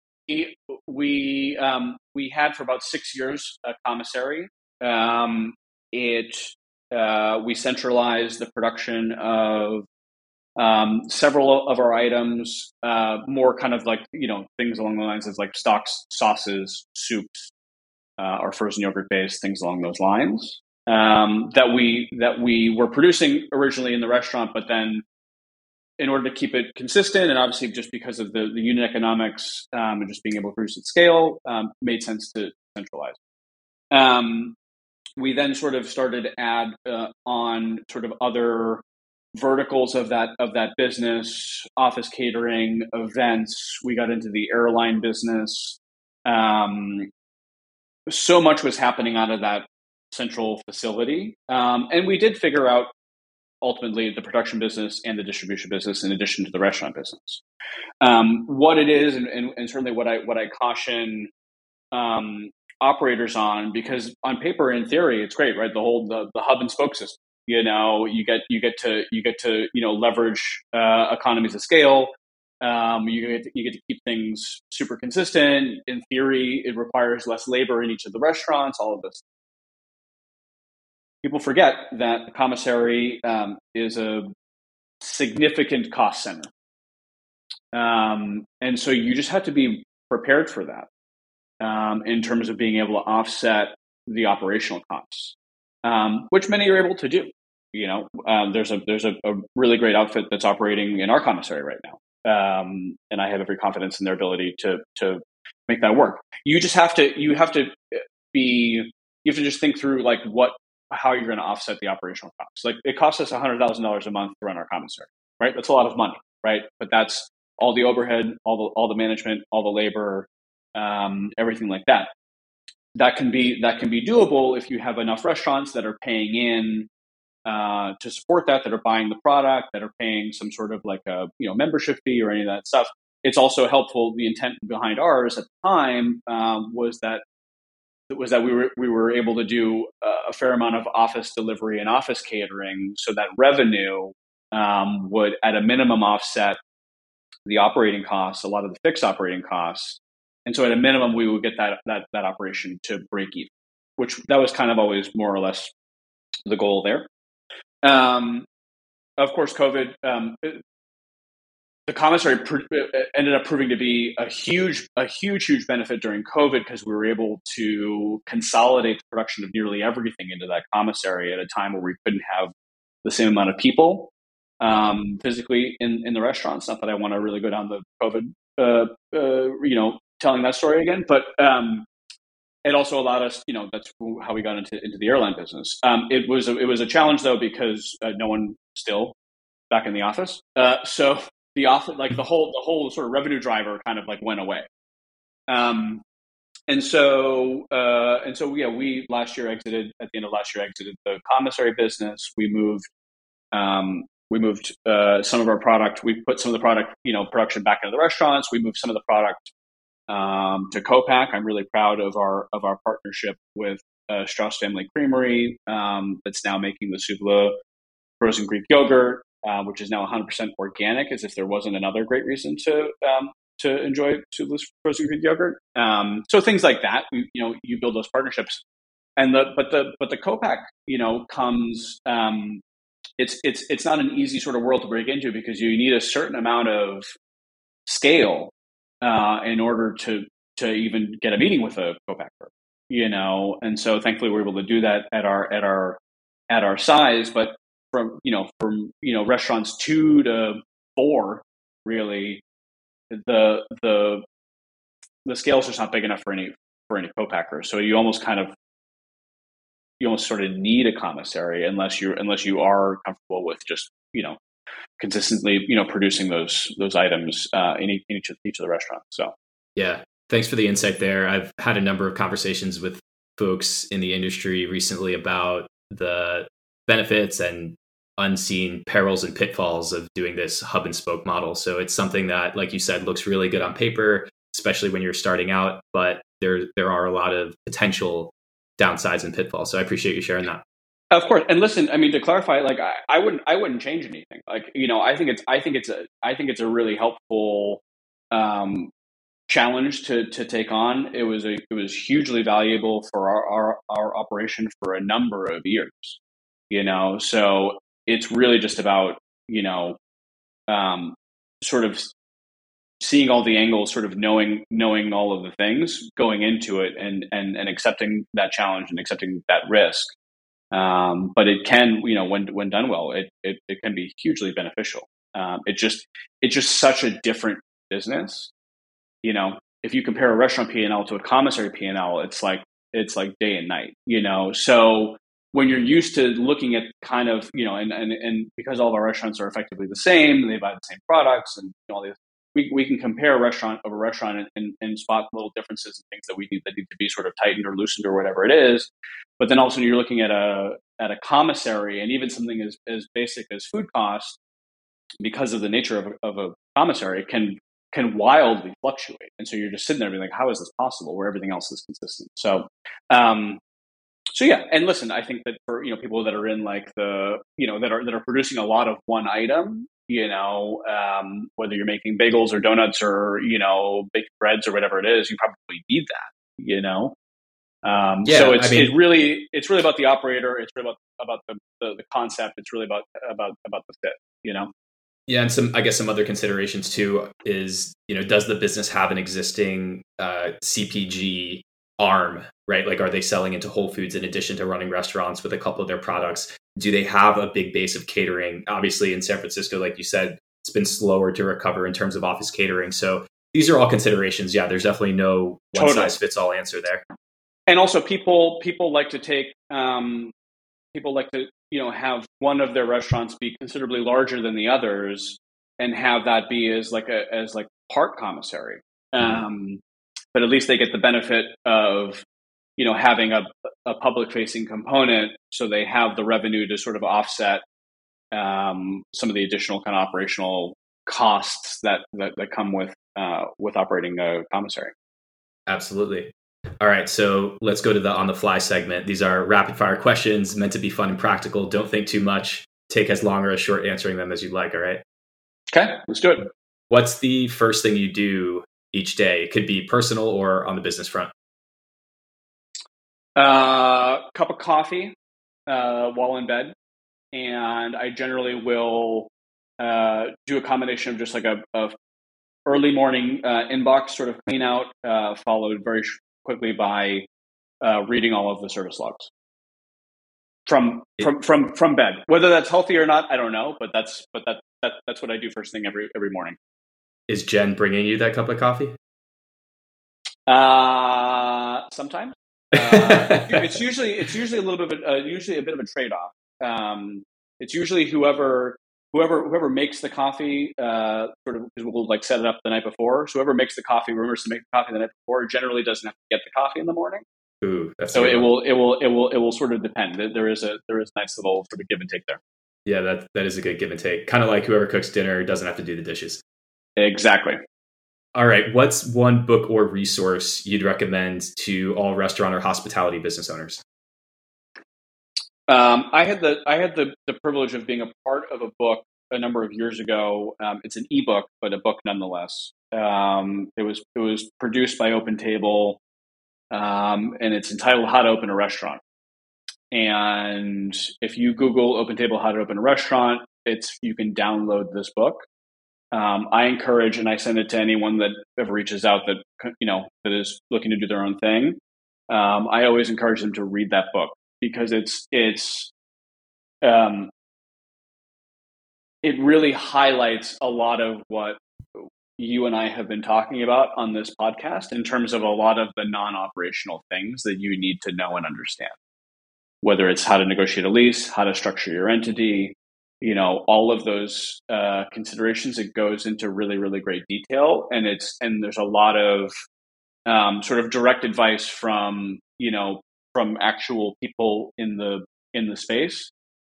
we had for about 6 years a commissary. It We centralized the production of several of our items, more kind of like things along the lines of like stocks, sauces, soups, or frozen yogurt base, things along those lines. That we were producing originally in the restaurant, but then in order to keep it consistent, and obviously just because of the unit economics, and just being able to produce at scale, made sense to centralize. Um, we then sort of started to add on sort of other verticals of that business: office catering, events. We got into the airline business. Um, so much was happening out of that central facility, and we did figure out ultimately the production business and the distribution business in addition to the restaurant business. What it is, and certainly what I caution operators on, because on paper, in theory, it's great, right? The hub and spoke system. You get to leverage economies of scale. You get to keep things super consistent. In theory, it requires less labor in each of the restaurants. All of this. People forget that the commissary is a significant cost center. And so you just have to be prepared for that, in terms of being able to offset the operational costs, which many are able to do. There's a really great outfit that's operating in our commissary right now, and I have every confidence in their ability to make that work. You have to just think through like how you're going to offset the operational costs. Like, it costs us $100,000 a month to run our commissary, right? That's a lot of money, right? But that's all the overhead, all the management, all the labor, everything like that. That can be doable if you have enough restaurants that are paying in to support that are buying the product, that are paying some sort of like a membership fee or any of that stuff. It's also helpful. The intent behind ours at the time was that we were able to do a fair amount of office delivery and office catering, so that revenue would at a minimum offset the operating costs, a lot of the fixed operating costs. And so at a minimum, we would get that operation to break even, which that was kind of always more or less the goal there. Of course, COVID, the commissary ended up proving to be a huge benefit during COVID, because we were able to consolidate the production of nearly everything into that commissary at a time where we couldn't have the same amount of people physically in the restaurants. Not that I want to really go down the COVID, telling that story again, but it also allowed us, that's how we got into the airline business. It was a challenge though, because no one still back in the office. So the office, like the whole sort of revenue driver kind of like went away. And so yeah, we at the end of last year exited the commissary business. We moved some of our product. We put some of the product, production back into the restaurants. We moved some of the product to co-pack. I'm really proud of our partnership with Strauss Family Creamery, that's now making the Souvla frozen Greek yogurt, which is now 100% organic, as if there wasn't another great reason to enjoy Souvla's frozen Greek yogurt. So things like that, you build those partnerships, and the co-pack, comes. It's not an easy sort of world to break into, because you need a certain amount of scale in order to even get a meeting with a co-packer, and so thankfully we're able to do that at our size. But from restaurants 2 to 4, really, the scale's just not big enough for any co-packers. So you almost kind of almost sort of need a commissary unless you are comfortable with just, consistently, producing those items in each of the restaurants. So Yeah, thanks for the insight there. I've had a number of conversations with folks in the industry recently about the benefits and unseen perils and pitfalls of doing this hub and spoke model. So it's something that, like you said, looks really good on paper, especially when you're starting out, but there are a lot of potential downsides and pitfalls. So I appreciate you sharing that. of course, and listen, I mean, to clarify, like I wouldn't change anything. Like, I think it's a really helpful challenge to take on. It was hugely valuable for our operation for a number of years. So it's really just about sort of seeing all the angles, sort of knowing all of the things going into it, and accepting that challenge and accepting that risk. But it can, when done well, it can be hugely beneficial. It's just such a different business. If you compare a restaurant P&L to a commissary P&L, it's like day and night. So when you're used to looking at kind of, and because all of our restaurants are effectively the same, they buy the same products and all these, we can compare a restaurant and spot little differences and things that need to be sort of tightened or loosened or whatever it is. But then also you're looking at a commissary, and even something as basic as food cost, because of the nature of a commissary, can wildly fluctuate. And so you're just sitting there being like, how is this possible where everything else is consistent? So yeah, and listen, I think that for people that are in like that are producing a lot of one item, whether you're making bagels or donuts or baked breads or whatever it is, you probably need that. So it's really about the operator. It's really about the concept. It's really about the fit. Yeah, and some other considerations too is, does the business have an existing CPG arm, right? Like, are they selling into Whole Foods in addition to running restaurants with a couple of their products? Do they have a big base of catering? Obviously, in San Francisco, like you said, it's been slower to recover in terms of office catering. So these are all considerations. Yeah, there's definitely no one size fits all answer there. And also, people like to take have one of their restaurants be considerably larger than the others, and have that be as part commissary. But at least they get the benefit of having a public facing component, so they have the revenue to sort of offset some of the additional kind of operational costs that come with operating a commissary. Absolutely. All right, so let's go to the on the fly segment. These are rapid fire questions meant to be fun and practical. Don't think too much. Take as long or as short answering them as you'd like. All right. Okay, let's do it. What's the first thing you do each day? It could be personal or on the business front. Cup of coffee while in bed, and I generally will do a combination of just like a early morning inbox sort of clean out, followed very quickly by reading all of the service logs from bed. Whether that's healthy or not, I don't know, but that's what I do first thing every morning. Is Jen bringing you that cup of coffee? Sometimes. It's usually a little bit of usually a bit of a trade-off. It's usually whoever makes the coffee, sort of, because we'll like set it up the night before. So whoever makes the coffee, remembers to make the coffee the night before, generally doesn't have to get the coffee in the morning. Ooh, that's so it will sort of depend. There is a nice little sort of give and take there. Yeah, that is a good give and take. Kind of like whoever cooks dinner doesn't have to do the dishes. Exactly. All right. What's one book or resource you'd recommend to all restaurant or hospitality business owners? I had the privilege of being a part of a book a number of years ago. It's an ebook, but a book nonetheless. It was produced by OpenTable, and it's entitled "How to Open a Restaurant." And if you Google OpenTable "How to Open a Restaurant," you can download this book. I encourage, and I send it to anyone that ever reaches out that is looking to do their own thing. I always encourage them to read that book, because it really highlights a lot of what you and I have been talking about on this podcast in terms of a lot of the non-operational things that you need to know and understand. whether it's how to negotiate a lease, how to structure your entity, all of those considerations. It goes into really, really great detail, and there's a lot of sort of direct advice from actual people in the space,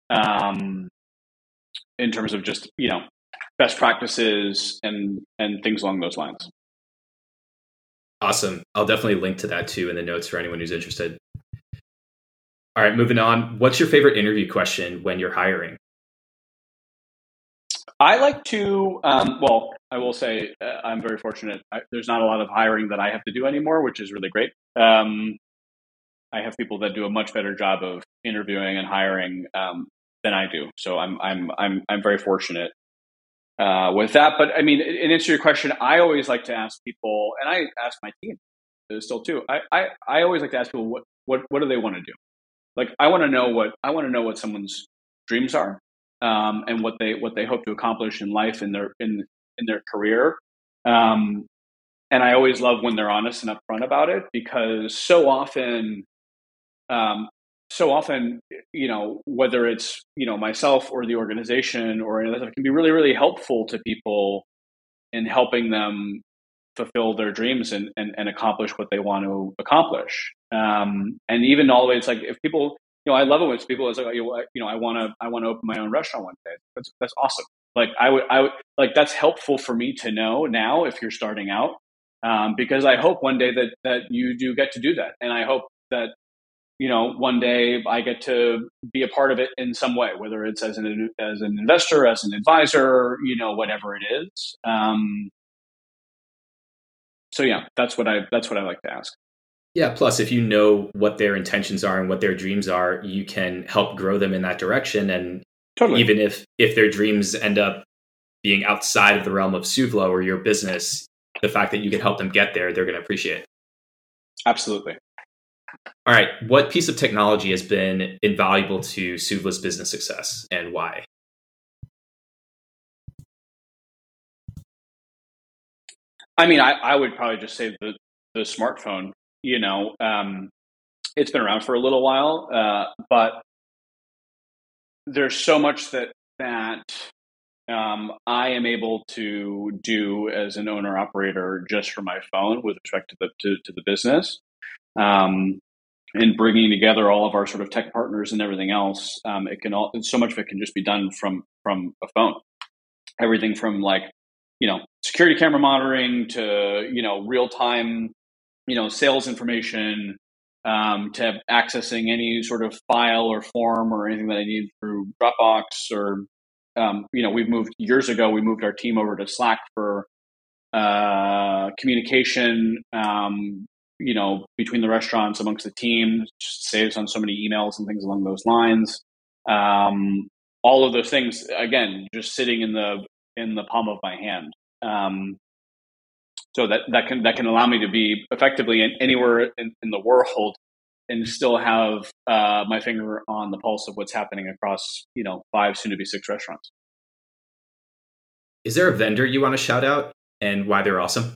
in terms of just best practices and things along those lines. Awesome. I'll definitely link to that too in the notes for anyone who's interested. All right, moving on. What's your favorite interview question when you're hiring? I like to, I will say I'm very fortunate. There's not a lot of hiring that I have to do anymore, which is really great. I have people that do a much better job of interviewing and hiring than I do. So I'm very fortunate with that. But I mean, in answer to your question, I always like to ask people, and I ask my team still too. I always like to ask people what do they want to do. Like I want to know what someone's dreams are, and what they hope to accomplish in life in their career. And I always love when they're honest and upfront about it, because so often, whether it's myself or the organization or anything, it can be really, really helpful to people in helping them fulfill their dreams and accomplish what they want to accomplish. And even always, like, if people, I love it when people is like, I want to open my own restaurant one day. That's awesome. Like I would like, that's helpful for me to know now if you're starting out, because I hope one day that you do get to do that, and I hope that one day I get to be a part of it in some way, whether it's as an investor, as an advisor, whatever it is. So yeah, that's what I like to ask. Yeah. Plus, if you know what their intentions are and what their dreams are, you can help grow them in that direction. And totally, even if their dreams end up being outside of the realm of Souvla or your business, the fact that you can help them get there, they're going to appreciate it. Absolutely. All right. What piece of technology has been invaluable to Souvla's business success, and why? I mean, I would probably just say the smartphone. It's been around for a little while, but there's so much that I am able to do as an owner operator just from my phone with respect to the business, and bringing together all of our sort of tech partners and everything else. So much of it can just be done from a phone. Everything from, like, security camera monitoring to real time sales information, to accessing any sort of file or form or anything that I need through Dropbox, or years ago we moved our team over to Slack for communication, between the restaurants, amongst the team. Just saves on so many emails and things along those lines. All of those things, again, just sitting in the palm of my hand. So that can allow me to be effectively anywhere in the world and still have my finger on the pulse of what's happening across 5, soon to be 6 restaurants. Is there a vendor you want to shout out and why they're awesome?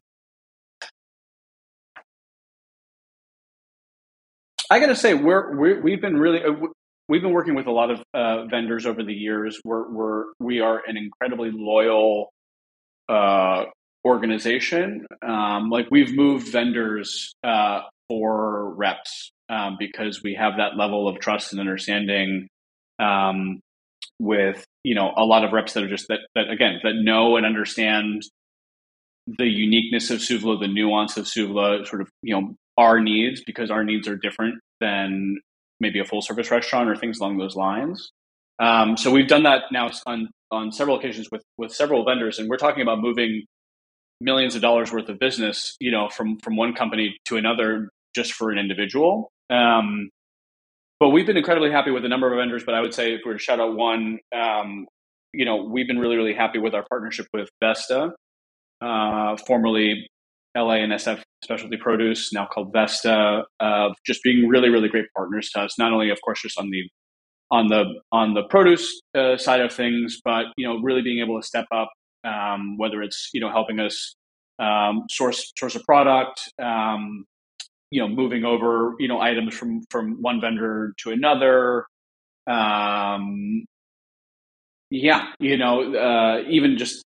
I got to say, we've been working with a lot of vendors over the years. We are an incredibly loyal organization. Like, we've moved vendors for reps, because we have that level of trust and understanding, with a lot of reps that are just that know and understand the uniqueness of Souvla, the nuance of Souvla, sort of our needs, because our needs are different than maybe a full service restaurant or things along those lines. So we've done that now on several occasions with several vendors, and we're talking about moving millions of dollars worth of business, from one company to another just for an individual. But we've been incredibly happy with a number of vendors. But I would say, if we were to shout out one, we've been really, really happy with our partnership with Vesta, formerly LA&SF Specialty Produce, now called Vesta, just being really, really great partners to us. Not only, of course, just on the produce side of things, but really being able to step up, whether it's helping us source a product, moving over, items from one vendor to another. Um, yeah, even just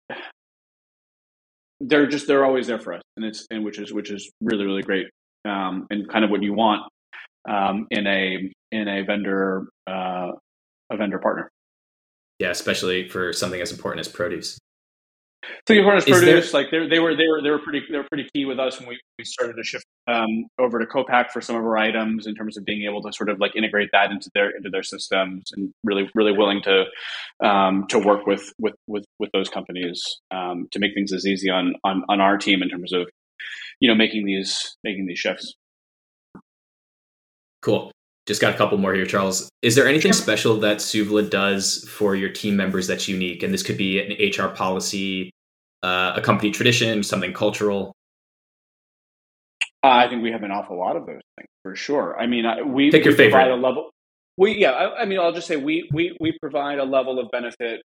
they're always there for us, and which is really really great, and kind of what you want in a vendor partner. Yeah, especially for something as important as produce. So your partners Is produce, there like they were pretty key with us when we started to shift over to co-pack for some of our items in terms of being able to sort of like integrate that into their systems, and really really willing to work with those companies to make things as easy on our team in terms of making these shifts. cool? Just got a couple more here, Charles. Is there anything Sure. special that Suvla does for your team members that's unique? And this could be an HR policy, a company tradition, something cultural. I think we have an awful lot of those things for sure. I mean, we Pick your we provide a favorite. level. I mean, I'll just say we provide a level of benefit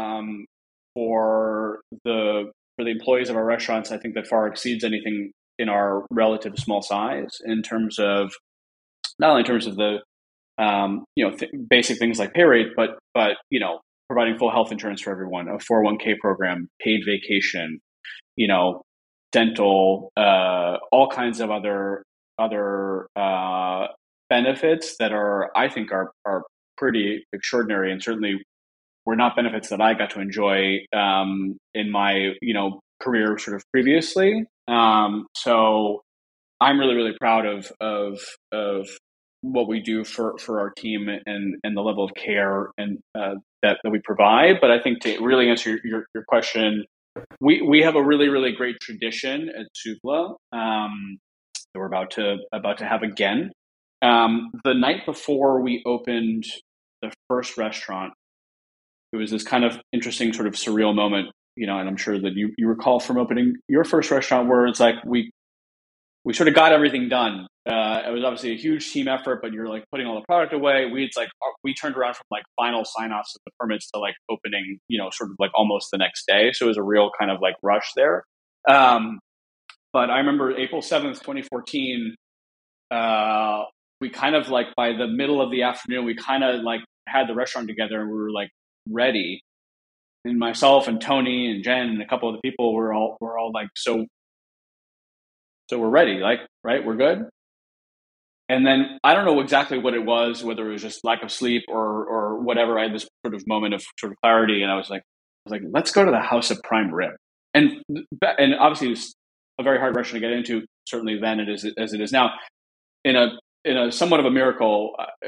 for the employees of our restaurants. I think that far exceeds anything in our relative small size in terms of not only in terms of the basic things like pay rate, but providing full health insurance for everyone, a 401k program, paid vacation, you know, dental, all kinds of other benefits that I think are pretty extraordinary, and certainly were not benefits that I got to enjoy in my career sort of previously. So I'm really really proud of what we do for our team, and the level of care and that we provide. But I think to really answer your question, we have a really really great tradition at Suvla that we're about to have again. The night before we opened the first restaurant, it was this kind of interesting sort of surreal moment, and I'm sure that you recall from opening your first restaurant, where it's like we sort of got everything done. It was obviously a huge team effort, but you're like putting all the product away. We turned around from like final sign-offs of the permits to like opening, sort of like almost the next day. So it was a real kind of like rush there. But I remember April 7th, 2014, we kind of like by the middle of the afternoon, we kind of like had the restaurant together, and we were like ready. And myself and Tony and Jen and a couple of the people were all like, so we're ready, like, right, we're good. And then I don't know exactly what it was, whether it was just lack of sleep or whatever. I had this sort of moment of sort of clarity, and I was like, let's go to the House of Prime Rib, and obviously it was a very hard restaurant to get into. Certainly then it is as it is now. In a somewhat of a miracle,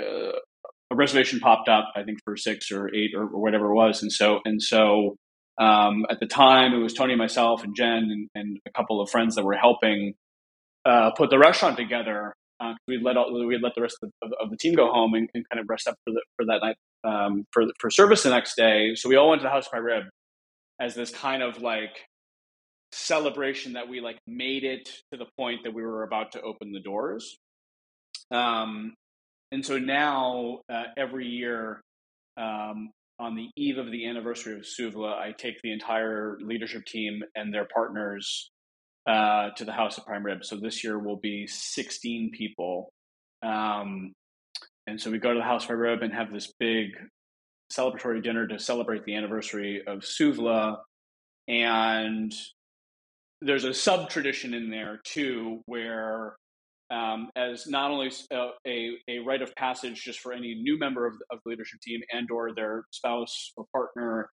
a reservation popped up, I think for 6 or 8 or whatever it was, and so at the time it was Tony, myself, and Jen and a couple of friends that were helping put the restaurant together. We'd let the rest of the team go home and kind of rest up for that night for service the next day. So we all went to the House of My Rib as this kind of like celebration that we like made it to the point that we were about to open the doors. And so now every year on the eve of the anniversary of Suvla, I take the entire leadership team and their partners to the House of Prime Rib. So this year will be 16 people. And so we go to the House of Prime Rib and have this big celebratory dinner to celebrate the anniversary of Suvla. And there's a sub tradition in there too, where as not only a rite of passage just for any new member of the leadership team and or their spouse or partner,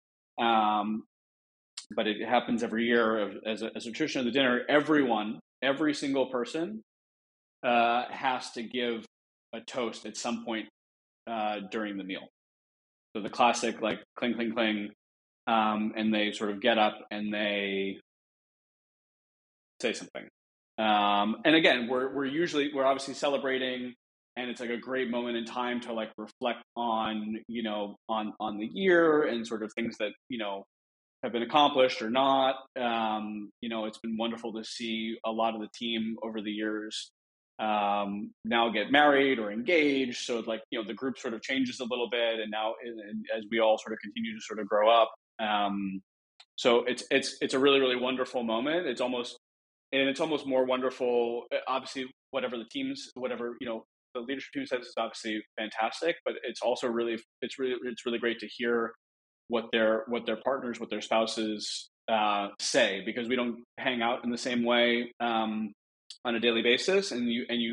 but it happens every year as a tradition of the dinner. Every single person has to give a toast at some point during the meal. So the classic like cling, cling, cling, and they sort of get up and they say something. And again, we're obviously celebrating, and it's like a great moment in time to like reflect on on the year and sort of things that have been accomplished or not. It's been wonderful to see a lot of the team over the years now get married or engaged. So like, the group sort of changes a little bit, and now and as we all sort of continue to sort of grow up. So it's a really, really wonderful moment. It's almost and it's almost more wonderful. Obviously, whatever the leadership team says is obviously fantastic, but it's also really great to hear what their partners, what their spouses say, because we don't hang out in the same way on a daily basis, and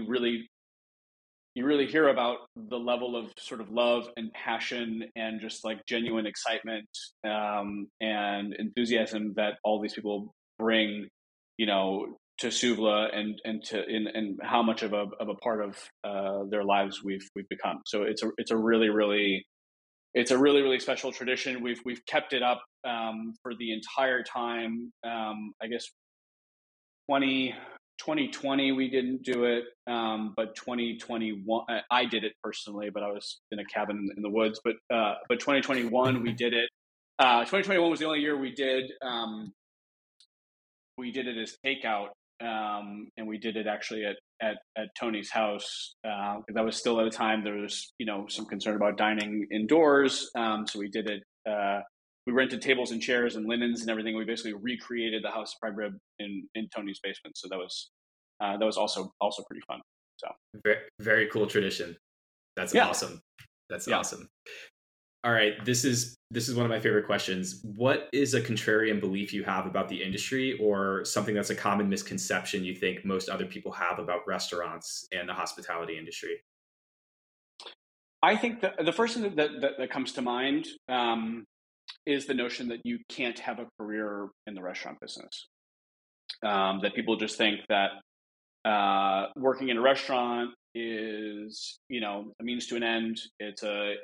you really hear about the level of sort of love and passion and just like genuine excitement and enthusiasm that all these people bring, to Suvla and how much of a part of their lives we've become. So it's a really special tradition. We've kept it up for the entire time. I guess 2020 we didn't do it, but 2021 I did it personally, but I was in a cabin in the woods. But 2021 we did it. 2021 was the only year we did it as takeout, and we did it actually at Tony's house, because that was still at a time there was some concern about dining indoors. So we did it. We rented tables and chairs and linens and everything. We basically recreated the House of Prime Rib in Tony's basement. So that was also pretty fun. So very, very cool tradition. That's awesome. That's awesome. All right, this is one of my favorite questions. What is a contrarian belief you have about the industry, or something that's a common misconception you think most other people have about restaurants and the hospitality industry? I think the first thing that comes to mind is the notion that you can't have a career in the restaurant business. That people just think that working in a restaurant is a means to an end. It's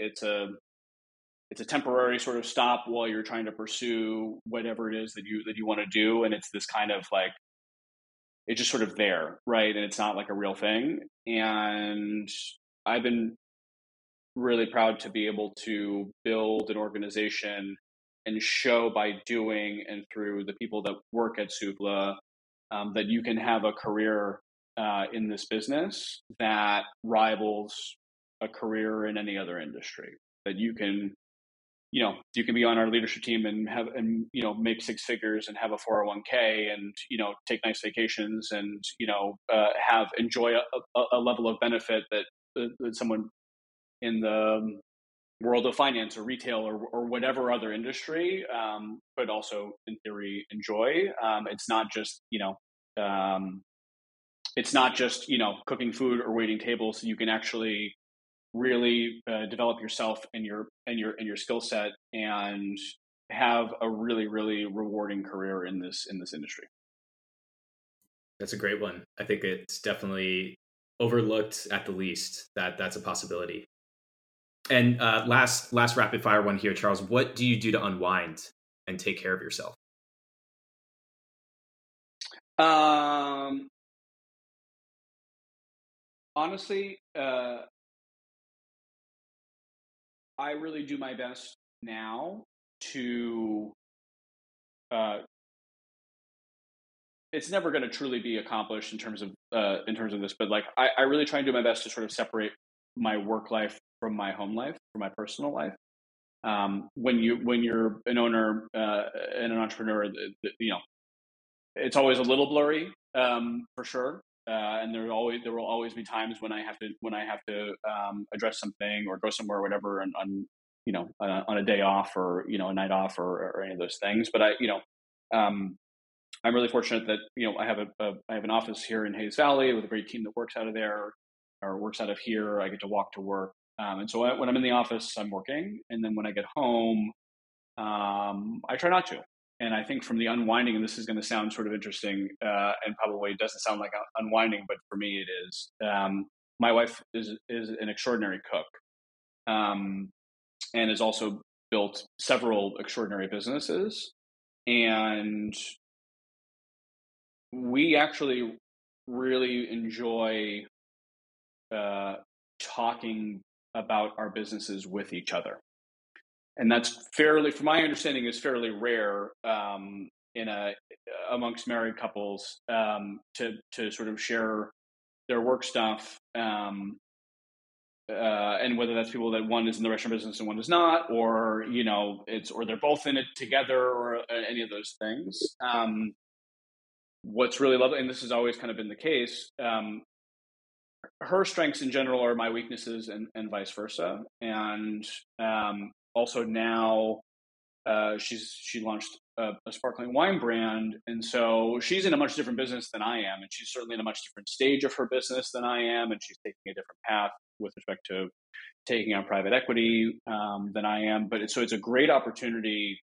a temporary sort of stop while you're trying to pursue whatever it is that you want to do, and it's this kind of like, it's just sort of there, right? And it's not like a real thing. And I've been really proud to be able to build an organization and show by doing and through the people that work at Suvla that you can have a career in this business that rivals a career in any other industry. That you can be on our leadership team and make six figures and have a 401k and take nice vacations and enjoy a level of benefit that someone in the world of finance or retail or whatever other industry could also in theory enjoy. It's not just cooking food or waiting tables. You can actually really develop yourself and your skill set and have a really, really rewarding career in this industry. That's a great one. I think it's definitely overlooked at the least that's a possibility. And last rapid fire one here, Charles. What do you do to unwind and take care of yourself? Honestly, I really do my best now to. It's never going to truly be accomplished in terms of this, but like I really try and do my best to sort of separate my work life from my home life, from my personal life. When you're an owner and an entrepreneur, it's always a little blurry, for sure. And there will always be times when I have to address something or go somewhere or whatever on a day off or a night off or any of those things. But I'm really fortunate that I have an office here in Hayes Valley with a great team that works out of there or works out of here. I get to walk to work, and so when I'm in the office, I'm working, and then when I get home, I try not to. And I think from the unwinding, and this is going to sound sort of interesting, and probably doesn't sound like unwinding, but for me it is. My wife is an extraordinary cook, and has also built several extraordinary businesses. And we actually really enjoy talking about our businesses with each other. And that's from my understanding, is fairly rare amongst married couples to sort of share their work stuff, and whether that's people that one is in the restaurant business and one is not, or or they're both in it together, or any of those things. what's really lovely, and this has always kind of been the case, her strengths in general are my weaknesses, and vice versa. And also now she launched a sparkling wine brand, and so she's in a much different business than I am, and she's certainly in a much different stage of her business than I am, and she's taking a different path with respect to taking on private equity than I am. But so it's a great opportunity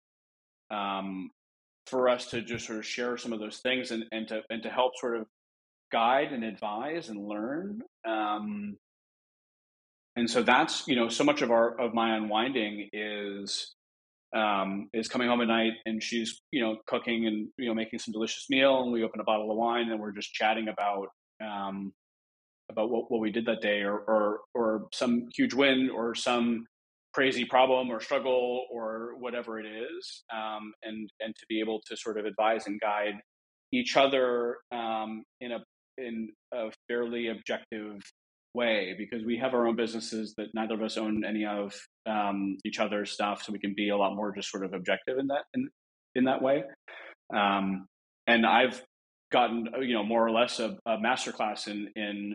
for us to just sort of share some of those things, and to help sort of guide and advise and learn. And so that's, so much of my unwinding is coming home at night, and she's, cooking and, making some delicious meal, and we open a bottle of wine, and we're just chatting about what we did that day, or some huge win, or some crazy problem or struggle, or whatever it is. And to be able to sort of advise and guide each other in a fairly objective way, because we have our own businesses that neither of us own any of each other's stuff, so we can be a lot more just sort of objective in that way. And I've gotten more or less a masterclass in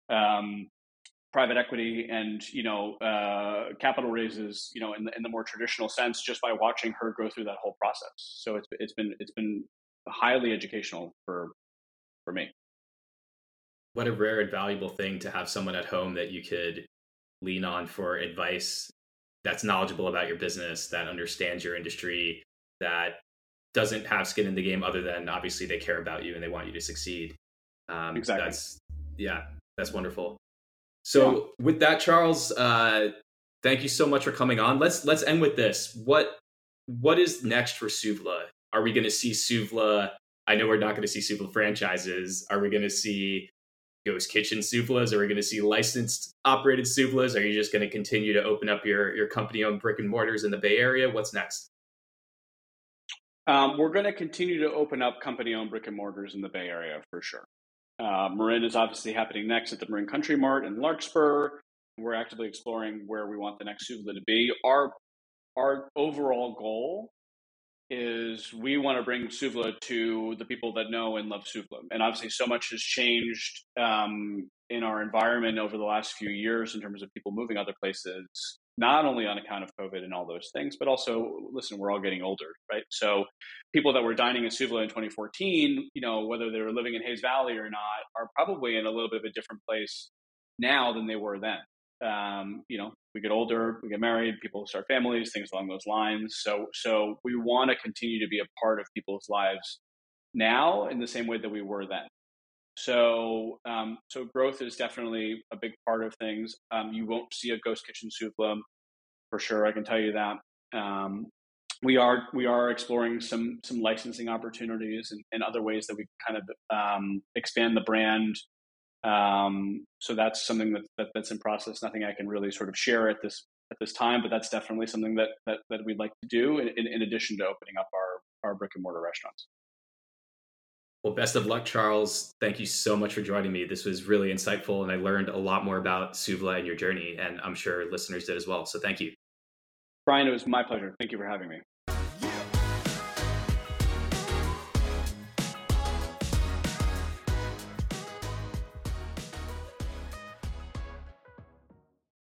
private equity and capital raises, in the more traditional sense, just by watching her go through that whole process. So it's been highly educational for me. What a rare and valuable thing to have someone at home that you could lean on for advice, that's knowledgeable about your business, that understands your industry, that doesn't have skin in the game other than obviously they care about you and they want you to succeed. Exactly. That's wonderful. So with that, Charles, thank you so much for coming on. Let's end with this. What is next for Souvla? Are we going to see Souvla? I know we're not going to see Souvla franchises. Are we going to see ghost kitchen Souvlas? Are we going to see licensed operated Souvlas? Are you just going to continue to open up your company owned brick and mortars in the Bay Area? What's next? We're going to continue to open up company owned brick and mortars in the Bay Area for sure. Marin is obviously happening next at the Marin Country Mart in Larkspur. We're actively exploring where we want the next Souvla to be. Our overall goal is we want to bring Souvla to the people that know and love Souvla. And obviously so much has changed in our environment over the last few years in terms of people moving other places, not only on account of COVID and all those things, but also, listen, we're all getting older, right? So people that were dining at Souvla in 2014, whether they were living in Hayes Valley or not, are probably in a little bit of a different place now than they were then. We get older, we get married, people start families, things along those lines. So we want to continue to be a part of people's lives now in the same way that we were then. So growth is definitely a big part of things. You won't see a ghost kitchen Souvla for sure, I can tell you that. We are exploring some licensing opportunities and other ways that we kind of expand the brand. So that's something that's in process. Nothing I can really sort of share at this time, but that's definitely something that we'd like to do in addition to opening up our brick and mortar restaurants. Well, best of luck, Charles. Thank you so much for joining me. This was really insightful, and I learned a lot more about Souvla and your journey, and I'm sure listeners did as well. So thank you. Brian, it was my pleasure. Thank you for having me.